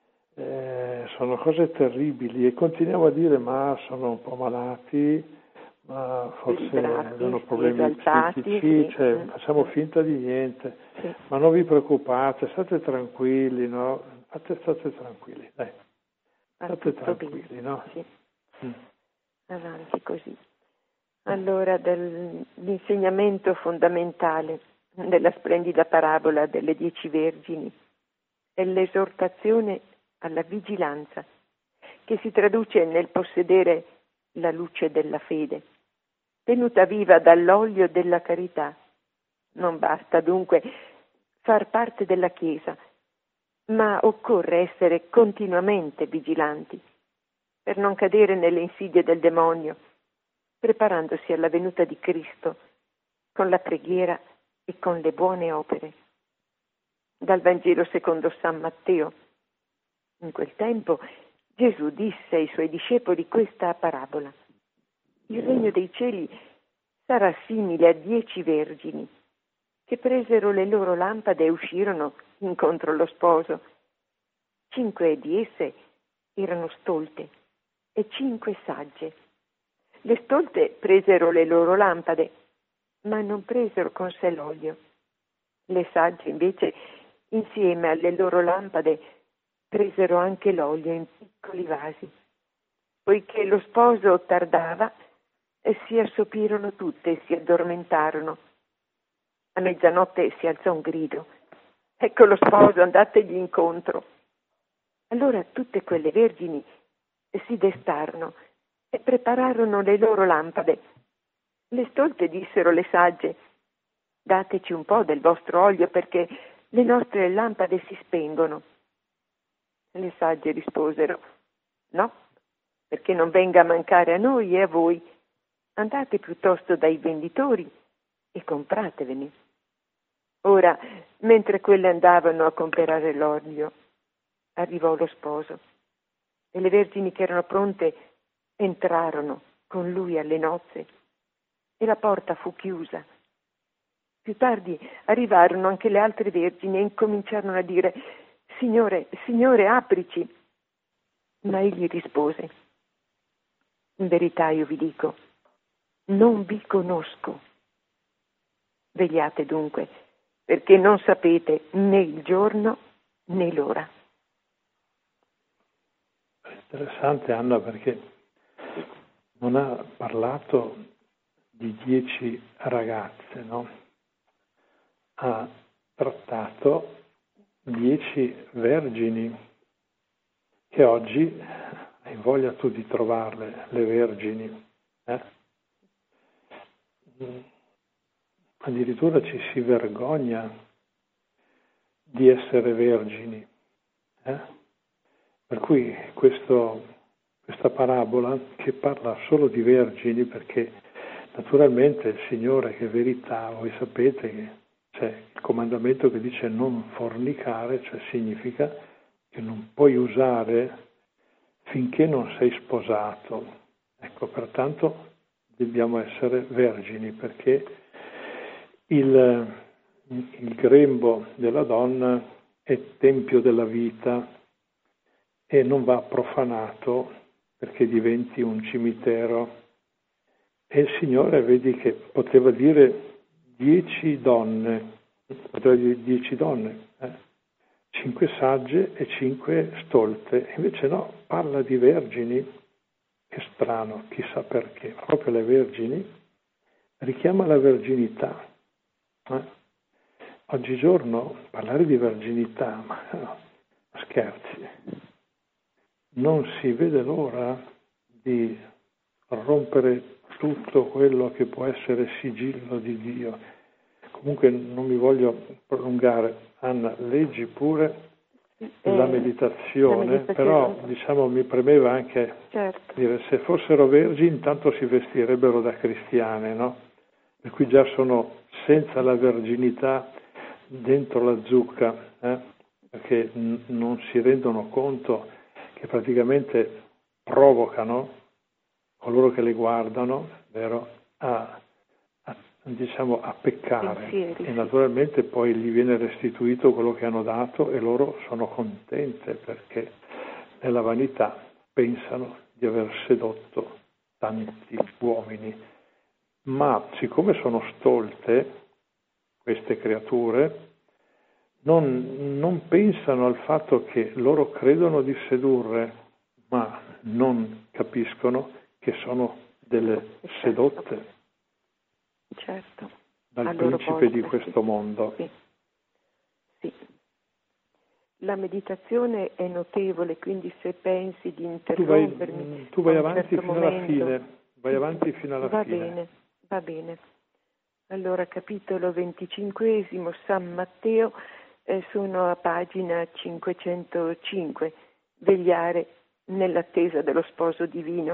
sono cose terribili e continuiamo a dire ma sono un po' malati, ma forse hanno problemi psichici, facciamo finta di niente, ma non vi preoccupate, state tranquilli, no? State tranquilli, dai, state tranquilli, no? Sì. Avanti così. Allora, l'insegnamento fondamentale della splendida parabola delle 10 vergini è l'esortazione alla vigilanza, che si traduce nel possedere la luce della fede, tenuta viva dall'olio della carità. Non basta dunque far parte della Chiesa, ma occorre essere continuamente vigilanti per non cadere nelle insidie del demonio, preparandosi alla venuta di Cristo con la preghiera e con le buone opere. Dal Vangelo secondo San Matteo. In quel tempo Gesù disse ai suoi discepoli questa parabola: il regno dei cieli sarà simile a 10 vergini che presero le loro lampade e uscirono incontro allo sposo. 5 di esse erano stolte e 5 sagge. Le stolte presero le loro lampade, ma non presero con sé l'olio. Le sagge invece, insieme alle loro lampade, presero anche l'olio in piccoli vasi. Poiché lo sposo tardava, si assopirono tutte e si addormentarono. A mezzanotte si alzò un grido: ecco lo sposo, andategli incontro. Allora tutte quelle vergini si destarono e prepararono le loro lampade. Le stolte dissero alle sagge: dateci un po' del vostro olio perché le nostre lampade si spengono. Le sagge risposero: no, perché non venga a mancare a noi e a voi. Andate piuttosto dai venditori e compratevene. Ora, mentre quelle andavano a comprare l'olio, arrivò lo sposo e le vergini che erano pronte entrarono con lui alle nozze e la porta fu chiusa. Più tardi arrivarono anche le altre vergini e incominciarono a dire: Signore, Signore, aprici. Ma egli rispose: in verità io vi dico, non vi conosco. Vegliate dunque, perché non sapete né il giorno né l'ora. È interessante, Anna, perché non ha parlato di 10 ragazze, no? ha trattato 10 vergini, che oggi hai voglia tu di trovarle, le vergini. Addirittura ci si vergogna di essere vergini. Per cui questa parabola, che parla solo di vergini, perché naturalmente il Signore, che è verità, voi sapete che c'è il comandamento che dice non fornicare, cioè significa che non puoi usare finché non sei sposato. Ecco, pertanto dobbiamo essere vergini, perché il grembo della donna è tempio della vita e non va profanato perché diventi un cimitero. E il Signore, vedi che poteva dire 10 donne, 5 sagge e 5 stolte, invece no, parla di vergini. È strano, chissà perché, proprio le vergini richiama la verginità. Oggigiorno parlare di verginità, ma scherzi, non si vede l'ora di rompere tutto quello che può essere sigillo di Dio. Comunque non mi voglio prolungare. Anna, leggi pure la meditazione, però diciamo mi premeva anche dire, se fossero vergini intanto si vestirebbero da cristiane, no? Per cui già sono senza la verginità dentro la zucca, perché non si rendono conto che praticamente provocano coloro che le guardano, vero, a peccare. Pensieri, e naturalmente poi gli viene restituito quello che hanno dato e loro sono contente, perché nella vanità pensano di aver sedotto tanti uomini. Ma siccome sono stolte queste creature, non pensano al fatto che loro credono di sedurre, ma non capiscono che sono delle sedotte. Certo. Dal principe di questo mondo. Sì. La meditazione è notevole, quindi se pensi di interrompermi tu vai a un avanti certo fino momento, alla fine. Vai avanti fino alla fine. Va bene. Allora, capitolo 25, San Matteo, sono a pagina 505, vegliare nell'attesa dello sposo divino.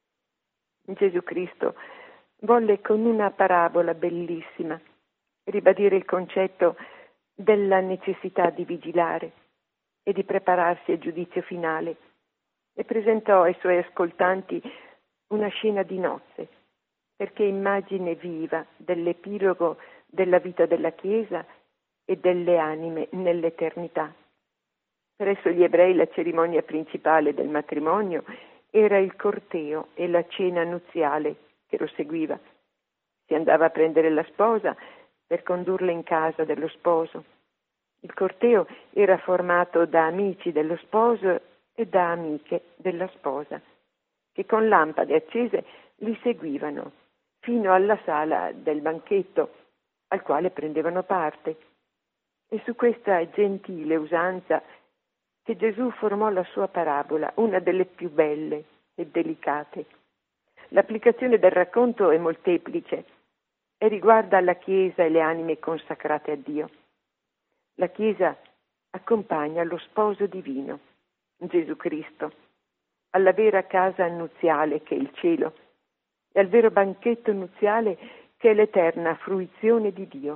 Gesù Cristo volle con una parabola bellissima ribadire il concetto della necessità di vigilare e di prepararsi al giudizio finale e presentò ai suoi ascoltanti una scena di nozze, perché immagine viva dell'epilogo della vita della Chiesa e delle anime nell'eternità. Presso gli ebrei la cerimonia principale del matrimonio era il corteo e la cena nuziale che lo seguiva. Si andava a prendere la sposa per condurla in casa dello sposo. Il corteo era formato da amici dello sposo e da amiche della sposa, che con lampade accese li seguivano fino alla sala del banchetto, al quale prendevano parte. E su questa gentile usanza che Gesù formò la sua parabola, una delle più belle e delicate. L'applicazione del racconto è molteplice e riguarda la Chiesa e le anime consacrate a Dio. La Chiesa accompagna lo sposo divino, Gesù Cristo, alla vera casa nuziale che è il cielo e al vero banchetto nuziale che è l'eterna fruizione di Dio.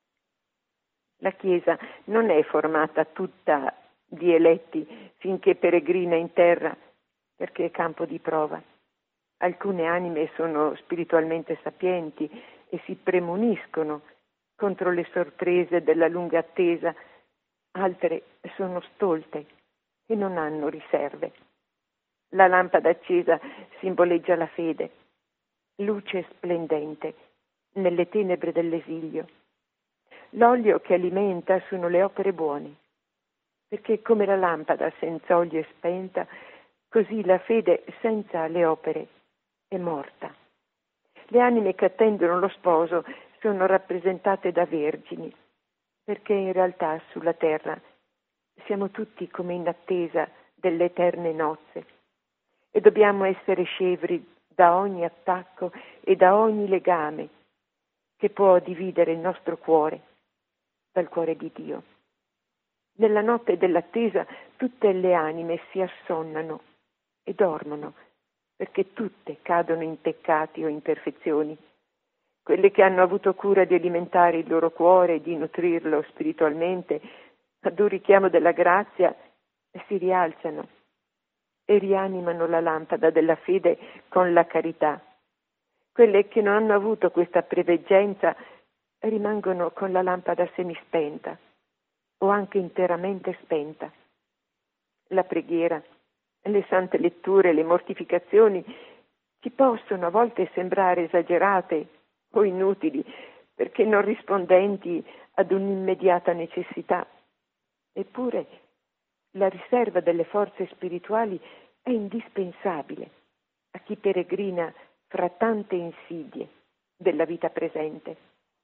La Chiesa non è formata tutta di eletti finché peregrina in terra, perché è campo di prova. Alcune anime sono spiritualmente sapienti e si premuniscono contro le sorprese della lunga attesa, altre sono stolte e non hanno riserve. La lampada accesa simboleggia la fede, luce splendente nelle tenebre dell'esilio. L'olio che alimenta sono le opere buone, perché come la lampada senza olio è spenta, così la fede senza le opere è morta. Le anime che attendono lo sposo sono rappresentate da vergini, perché in realtà sulla terra siamo tutti come in attesa delle eterne nozze e dobbiamo essere scevri da ogni attacco e da ogni legame che può dividere il nostro cuore dal cuore di Dio. Nella notte dell'attesa tutte le anime si assonnano e dormono, perché tutte cadono in peccati o imperfezioni. Quelle che hanno avuto cura di alimentare il loro cuore e di nutrirlo spiritualmente, ad un richiamo della grazia, si rialzano e rianimano la lampada della fede con la carità. Quelle che non hanno avuto questa preveggenza rimangono con la lampada semispenta o anche interamente spenta. La preghiera, le sante letture, le mortificazioni ci possono a volte sembrare esagerate o inutili perché non rispondenti ad un'immediata necessità. Eppure la riserva delle forze spirituali è indispensabile a chi peregrina fra tante insidie della vita presente.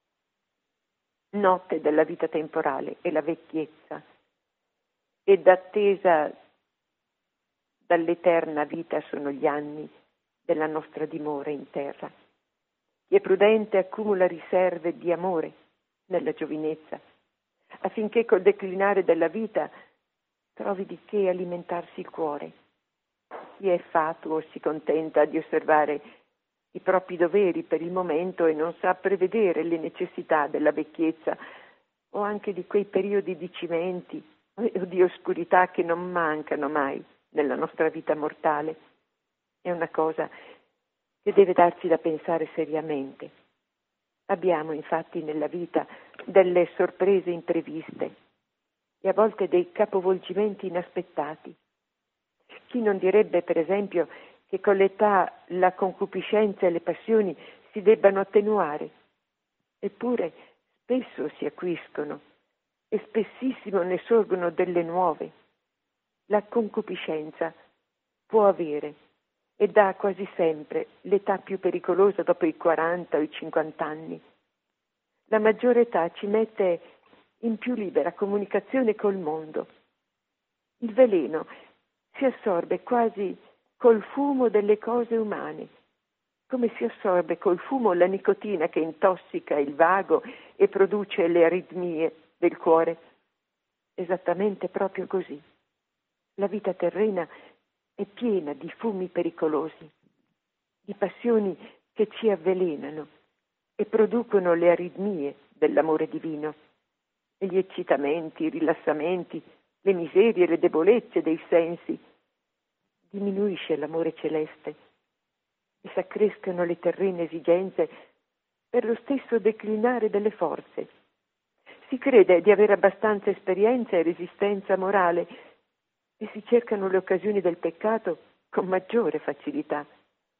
Notte della vita temporale e la vecchiezza ed attesa dall'eterna vita sono gli anni della nostra dimora in terra. Chi è prudente accumula riserve di amore nella giovinezza, affinché col declinare della vita trovi di che alimentarsi il cuore. Chi è fatuo si contenta di osservare i propri doveri per il momento e non sa prevedere le necessità della vecchiezza o anche di quei periodi di cimenti o di oscurità che non mancano mai nella nostra vita mortale. È una cosa che deve darci da pensare seriamente. Abbiamo infatti nella vita delle sorprese impreviste e a volte dei capovolgimenti inaspettati. Chi non direbbe, per esempio, che con l'età la concupiscenza e le passioni si debbano attenuare? Eppure spesso si acuiscono e spessissimo ne sorgono delle nuove. La concupiscenza può avere e dà quasi sempre l'età più pericolosa dopo i 40 o i 50 anni. La maggiore età ci mette in più libera comunicazione col mondo. Il veleno si assorbe quasi col fumo delle cose umane, come si assorbe col fumo la nicotina che intossica il vago e produce le aritmie del cuore. Esattamente proprio così. La vita terrena è piena di fumi pericolosi, di passioni che ci avvelenano e producono le aritmie dell'amore divino, e gli eccitamenti, i rilassamenti, le miserie e le debolezze dei sensi. Diminuisce l'amore celeste e s'accrescono le terrene esigenze per lo stesso declinare delle forze. Si crede di avere abbastanza esperienza e resistenza morale e si cercano le occasioni del peccato con maggiore facilità.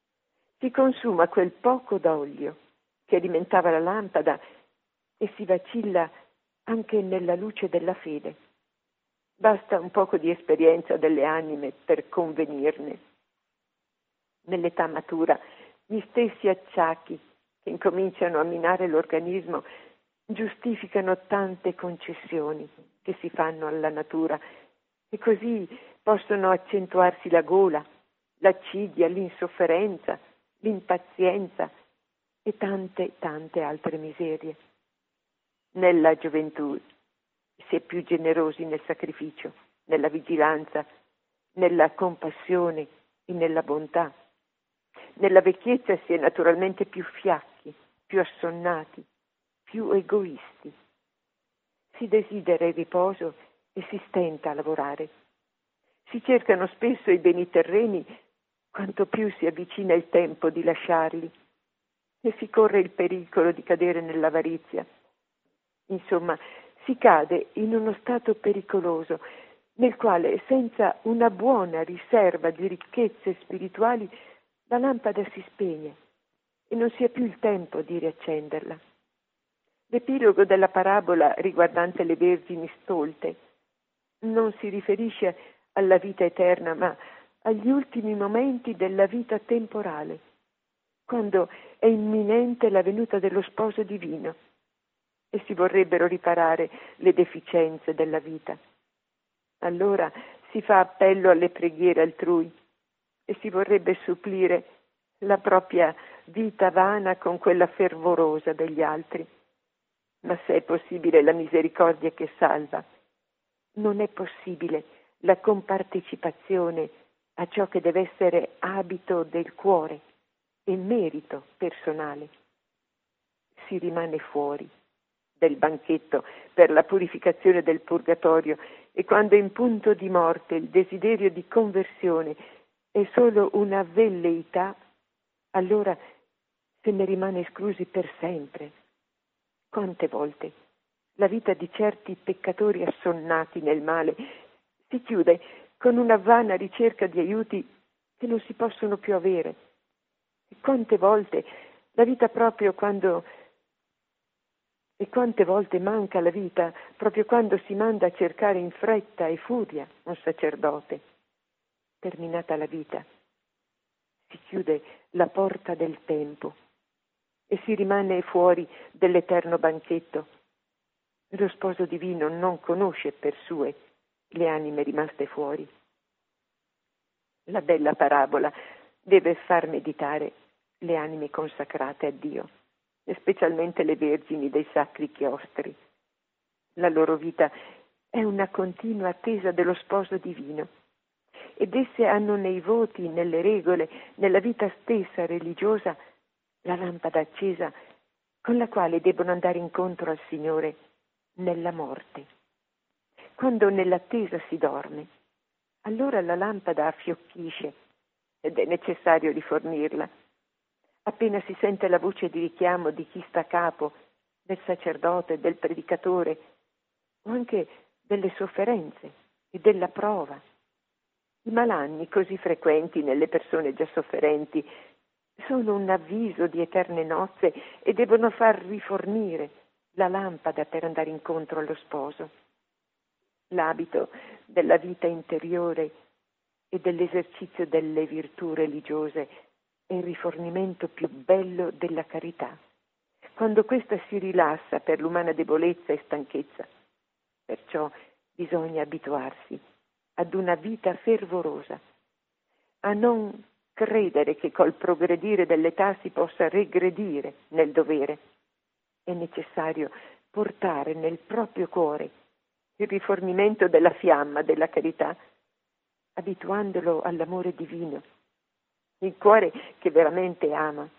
Si consuma quel poco d'olio che alimentava la lampada e si vacilla anche nella luce della fede. Basta un poco di esperienza delle anime per convenirne. Nell'età matura, gli stessi acciacchi che incominciano a minare l'organismo giustificano tante concessioni che si fanno alla natura e così possono accentuarsi la gola, l'accidia, l'insofferenza, l'impazienza e tante altre miserie. Nella gioventù si è più generosi nel sacrificio, nella vigilanza, nella compassione e nella bontà. Nella vecchiezza si è naturalmente più fiacchi, più assonnati, più egoisti. Si desidera il riposo e si stenta a lavorare. Si cercano spesso i beni terreni quanto più si avvicina il tempo di lasciarli e si corre il pericolo di cadere nell'avarizia. Insomma, si cade in uno stato pericoloso nel quale senza una buona riserva di ricchezze spirituali la lampada si spegne e non si ha più il tempo di riaccenderla. L'epilogo della parabola riguardante le vergini stolte non si riferisce alla vita eterna, ma agli ultimi momenti della vita temporale, quando è imminente la venuta dello sposo divino. e si vorrebbero riparare le deficienze della vita. Allora si fa appello alle preghiere altrui e si vorrebbe supplire la propria vita vana con quella fervorosa degli altri. Ma se è possibile la misericordia che salva, non è possibile la compartecipazione a ciò che deve essere abito del cuore e merito personale. Si rimane fuori del banchetto per la purificazione del purgatorio e quando in punto di morte il desiderio di conversione è solo una velleità, allora se ne rimane esclusi per sempre. Quante volte la vita di certi peccatori assonnati nel male si chiude con una vana ricerca di aiuti che non si possono più avere. E quante volte la vita proprio quando... E quante volte manca la vita proprio quando si manda a cercare in fretta e furia un sacerdote. Terminata la vita, si chiude la porta del tempo e si rimane fuori dell'eterno banchetto. Lo sposo divino non conosce per sue le anime rimaste fuori. La bella parabola deve far meditare le anime consacrate a Dio, e specialmente le vergini dei sacri chiostri. La loro vita è una continua attesa dello sposo divino ed esse hanno nei voti, nelle regole, nella vita stessa religiosa la lampada accesa con la quale debbono andare incontro al Signore nella morte. Quando nell'attesa si dorme, allora la lampada affiocchisce ed è necessario rifornirla. Appena si sente la voce di richiamo di chi sta a capo, del sacerdote, del predicatore, o anche delle sofferenze e della prova. I malanni così frequenti nelle persone già sofferenti sono un avviso di eterne nozze e devono far rifornire la lampada per andare incontro allo sposo. L'abito della vita interiore e dell'esercizio delle virtù religiose è il rifornimento più bello della carità, quando questa si rilassa per l'umana debolezza e stanchezza. Perciò bisogna abituarsi ad una vita fervorosa, a non credere che col progredire dell'età si possa regredire nel dovere. È necessario portare nel proprio cuore il rifornimento della fiamma della carità, abituandolo all'amore divino. Il cuore che veramente ama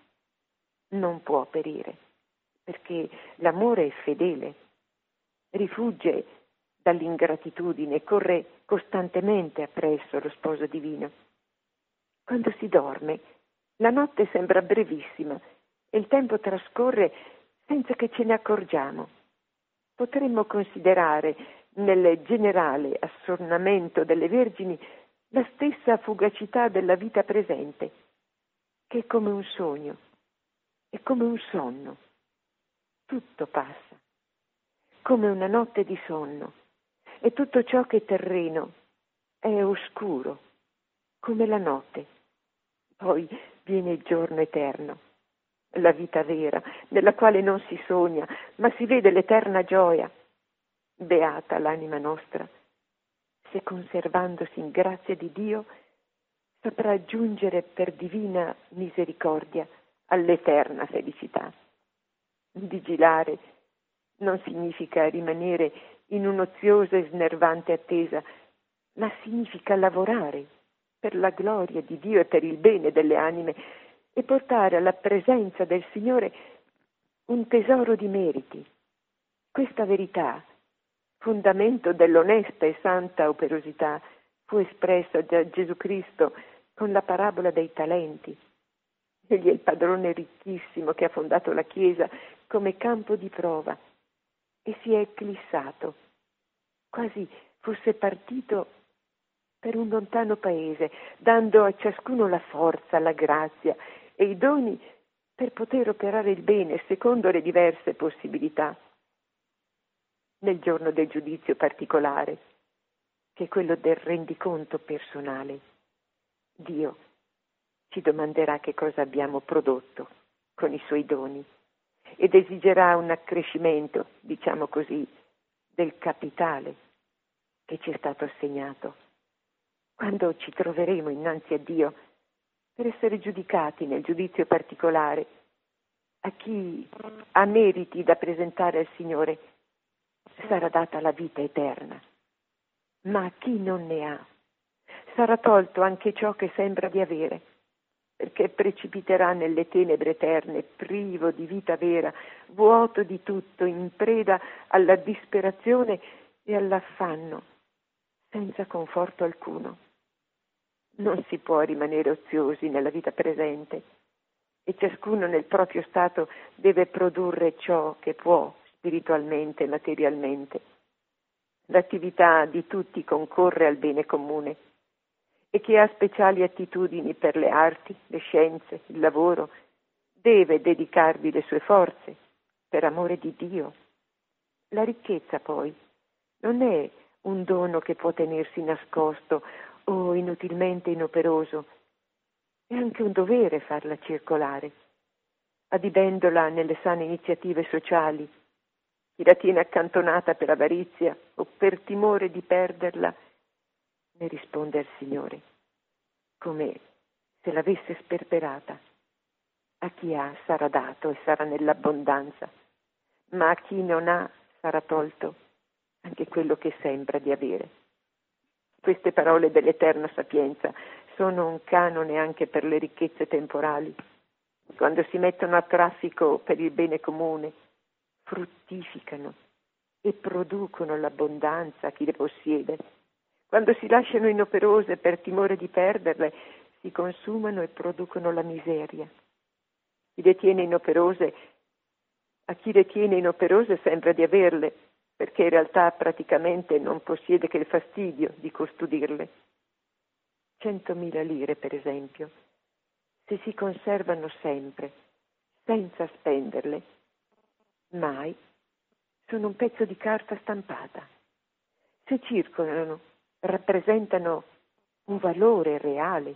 non può perire, perché l'amore è fedele, rifugge dall'ingratitudine e corre costantemente appresso lo sposo divino. Quando si dorme, la notte sembra brevissima e il tempo trascorre senza che ce ne accorgiamo. Potremmo considerare nel generale assonnamento delle vergini la stessa fugacità della vita presente, che è come un sogno, è come un sonno. Tutto passa, come una notte di sonno, e tutto ciò che è terreno è oscuro, come la notte. Poi viene il giorno eterno, la vita vera, nella quale non si sogna, ma si vede l'eterna gioia. Beata l'anima nostra, se conservandosi in grazia di Dio saprà giungere per divina misericordia all'eterna felicità. Vigilare non significa rimanere in un'oziosa e snervante attesa, ma significa lavorare per la gloria di Dio e per il bene delle anime e portare alla presenza del Signore un tesoro di meriti. Questa verità, fondamento dell'onesta e santa operosità, fu espressa da Gesù Cristo con la parabola dei talenti. Egli è il padrone ricchissimo che ha fondato la Chiesa come campo di prova e si è eclissato, quasi fosse partito per un lontano paese, dando a ciascuno la forza, la grazia e i doni per poter operare il bene secondo le diverse possibilità. Nel giorno del giudizio particolare, che è quello del rendiconto personale, Dio ci domanderà che cosa abbiamo prodotto con i suoi doni ed esigerà un accrescimento, diciamo così, del capitale che ci è stato assegnato. Quando ci troveremo innanzi a Dio per essere giudicati nel giudizio particolare, a chi ha meriti da presentare al Signore sarà data la vita eterna, ma a chi non ne ha sarà tolto anche ciò che sembra di avere, perché precipiterà nelle tenebre eterne, privo di vita vera, vuoto di tutto, in preda alla disperazione e all'affanno, senza conforto alcuno. Non si può rimanere oziosi nella vita presente e ciascuno nel proprio stato deve produrre ciò che può spiritualmente e materialmente. L'attività di tutti concorre al bene comune e chi ha speciali attitudini per le arti, le scienze, il lavoro, deve dedicarvi le sue forze per amore di Dio. La ricchezza poi non è un dono che può tenersi nascosto o inutilmente inoperoso, è anche un dovere farla circolare, adibendola nelle sane iniziative sociali. Chi la tiene accantonata per avarizia o per timore di perderla, ne risponde al Signore, come se l'avesse sperperata. A chi ha sarà dato e sarà nell'abbondanza, ma a chi non ha sarà tolto anche quello che sembra di avere. Queste parole dell'eterna sapienza sono un canone anche per le ricchezze temporali. Quando si mettono a traffico per il bene comune, fruttificano e producono l'abbondanza a chi le possiede. Quando si lasciano inoperose per timore di perderle, si consumano e producono la miseria. A chi le tiene inoperose sembra di averle, perché in realtà praticamente non possiede che il fastidio di custodirle. 100.000 lire, per esempio, se si conservano sempre, senza spenderle, mai sono un pezzo di carta stampata. Se circolano, rappresentano un valore reale.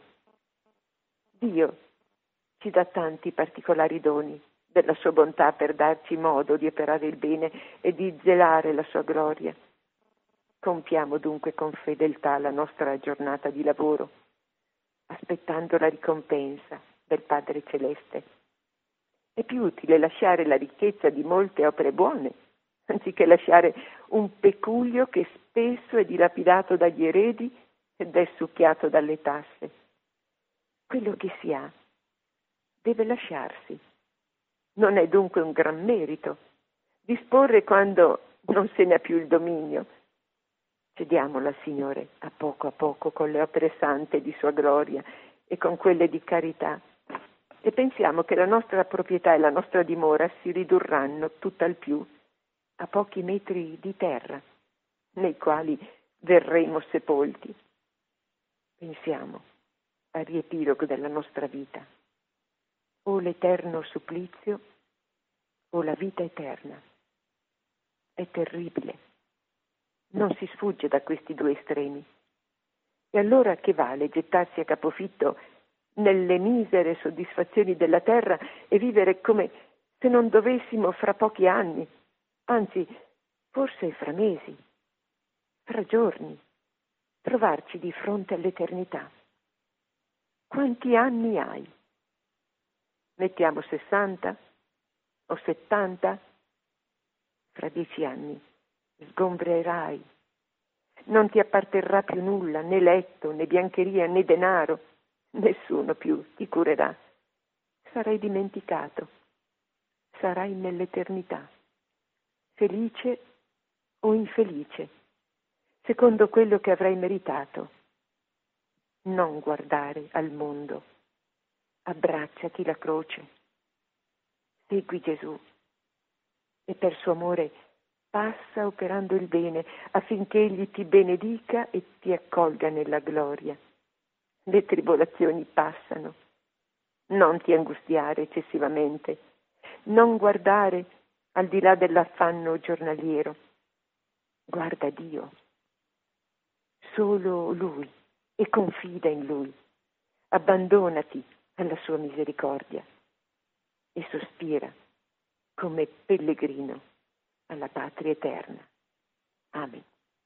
Dio ci dà tanti particolari doni della sua bontà per darci modo di operare il bene e di zelare la sua gloria. Compiamo dunque con fedeltà la nostra giornata di lavoro, aspettando la ricompensa del Padre Celeste. È più utile lasciare la ricchezza di molte opere buone, anziché lasciare un peculio che spesso è dilapidato dagli eredi ed è succhiato dalle tasse. Quello che si ha deve lasciarsi. Non è dunque un gran merito disporre quando non se ne ha più il dominio. Cediamolo al Signore a poco con le opere sante di sua gloria e con quelle di carità, e pensiamo che la nostra proprietà e la nostra dimora si ridurranno tutt'al più a pochi metri di terra, nei quali verremo sepolti. Pensiamo al riepilogo della nostra vita, o l'eterno supplizio o la vita eterna. È terribile. Non si sfugge da questi due estremi. E allora che vale gettarsi a capofitto nelle misere soddisfazioni della terra e vivere come se non dovessimo fra pochi anni, anzi forse fra mesi, fra giorni, trovarci di fronte all'eternità? Quanti anni hai? Mettiamo 60 o 70? Fra 10 anni sgombrerai. Non ti apparterrà più nulla, né letto, né biancheria, né denaro. Nessuno più ti curerà. Sarai dimenticato. Sarai nell'eternità, felice o infelice, secondo quello che avrai meritato. Non guardare al mondo. Abbracciati la croce. Segui Gesù e per suo amore passa operando il bene affinché Egli ti benedica e ti accolga nella gloria. Le tribolazioni passano. Non ti angustiare eccessivamente. Non guardare al di là dell'affanno giornaliero. Guarda Dio. Solo Lui e confida in Lui. Abbandonati alla sua misericordia e sospira come pellegrino alla patria eterna. Amen.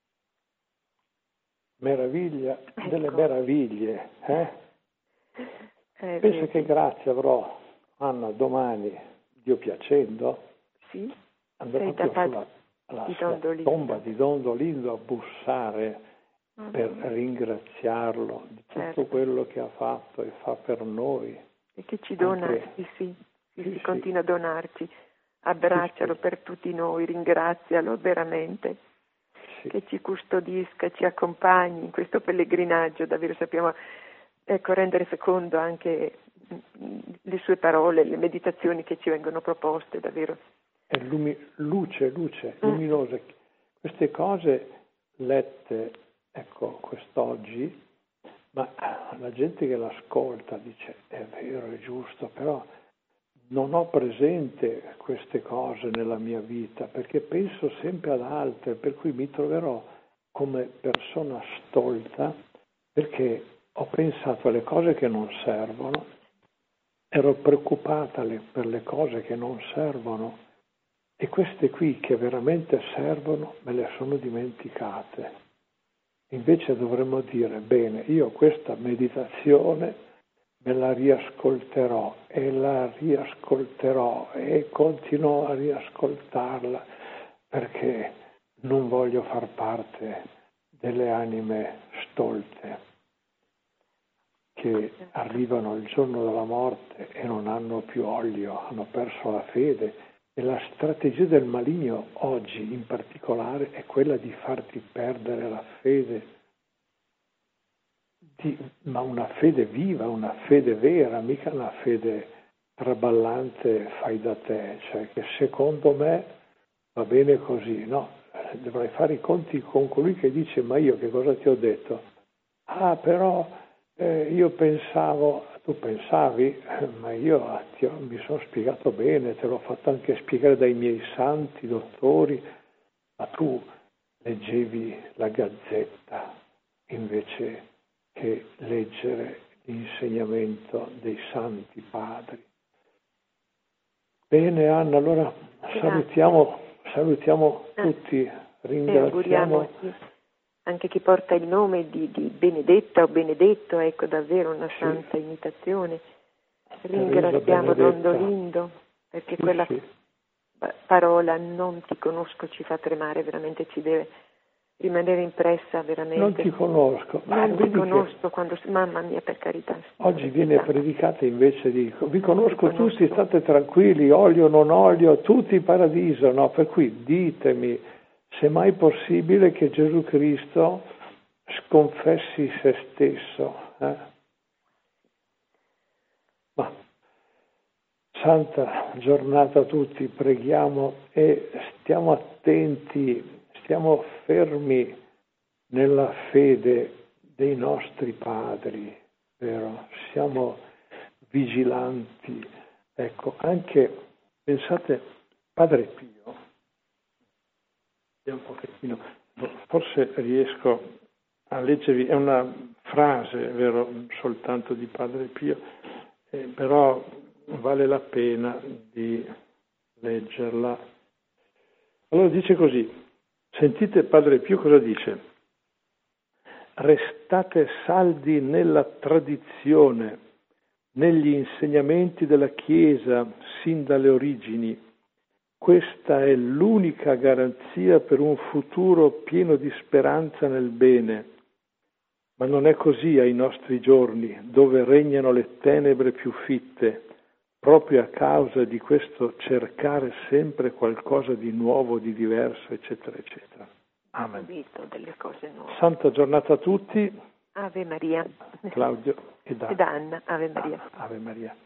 Meraviglia delle Ecco. meraviglie. Pensa Vedi. che grazia avrò, Anna, domani, Dio piacendo, Sì, andrò sei proprio di sulla Dondolindo. tomba di Don Dolindo a bussare per ringraziarlo di tutto Certo. quello che ha fatto e fa per noi. E che ci dona, Anche- sì, continua a donarci. Abbraccialo Sì. per tutti noi, ringrazialo veramente, Sì. che ci custodisca, ci accompagni in questo pellegrinaggio, davvero sappiamo rendere fecondo anche le sue parole, le meditazioni che ci vengono proposte, davvero. È luce, luminosa. Queste cose lette, ecco, quest'oggi, ma la gente che l'ascolta dice è vero, è giusto, però non ho presente queste cose nella mia vita perché penso sempre ad altre, per cui mi troverò come persona stolta perché ho pensato alle cose che non servono, ero preoccupata per le cose che non servono e queste qui che veramente servono me le sono dimenticate. Invece dovremmo dire, bene, io questa meditazione me la riascolterò e continuo a riascoltarla perché non voglio far parte delle anime stolte che arrivano il giorno della morte e non hanno più olio, hanno perso la fede. E la strategia del maligno oggi in particolare è quella di farti perdere la fede, ma una fede viva, una fede vera, mica una fede traballante fai da te, cioè che secondo me va bene così, no? Dovrai fare i conti con colui che dice ma io che cosa ti ho detto? Ah però io pensavo, tu pensavi, ma io mi sono spiegato bene, te l'ho fatto anche spiegare dai miei santi dottori, ma tu leggevi la Gazzetta invece che leggere l'insegnamento dei santi padri. Bene Anna, allora salutiamo tutti, ringraziamo. Anche chi porta il nome di Benedetta o Benedetto, ecco davvero una santa imitazione. Ringraziamo Don Dolindo perché quella parola non ti conosco ci fa tremare, veramente ci deve rimanere impressa veramente. Non ti conosco. Non ti conosco quando... Mamma mia, per carità. Oggi viene predicata invece di vi conosco tutti, state tranquilli, olio, non olio, tutti paradiso, no? Per cui ditemi se mai possibile che Gesù Cristo sconfessi se stesso. Ma santa giornata a tutti, preghiamo e stiamo attenti, stiamo fermi nella fede dei nostri padri, vero? Siamo vigilanti. Ecco, anche, pensate, Padre Pio, un pochettino, forse riesco a leggervi, è una frase, vero, soltanto di Padre Pio, però vale la pena di leggerla. Allora dice così, sentite Padre Pio cosa dice: restate saldi nella tradizione, negli insegnamenti della Chiesa sin dalle origini. Questa è l'unica garanzia per un futuro pieno di speranza nel bene. Ma non è così ai nostri giorni, dove regnano le tenebre più fitte, proprio a causa di questo cercare sempre qualcosa di nuovo, di diverso, eccetera, eccetera. Amen. Delle cose nuove. Santa giornata a tutti. Ave Maria. Claudio ed Anna. Ave Maria. Ave Maria.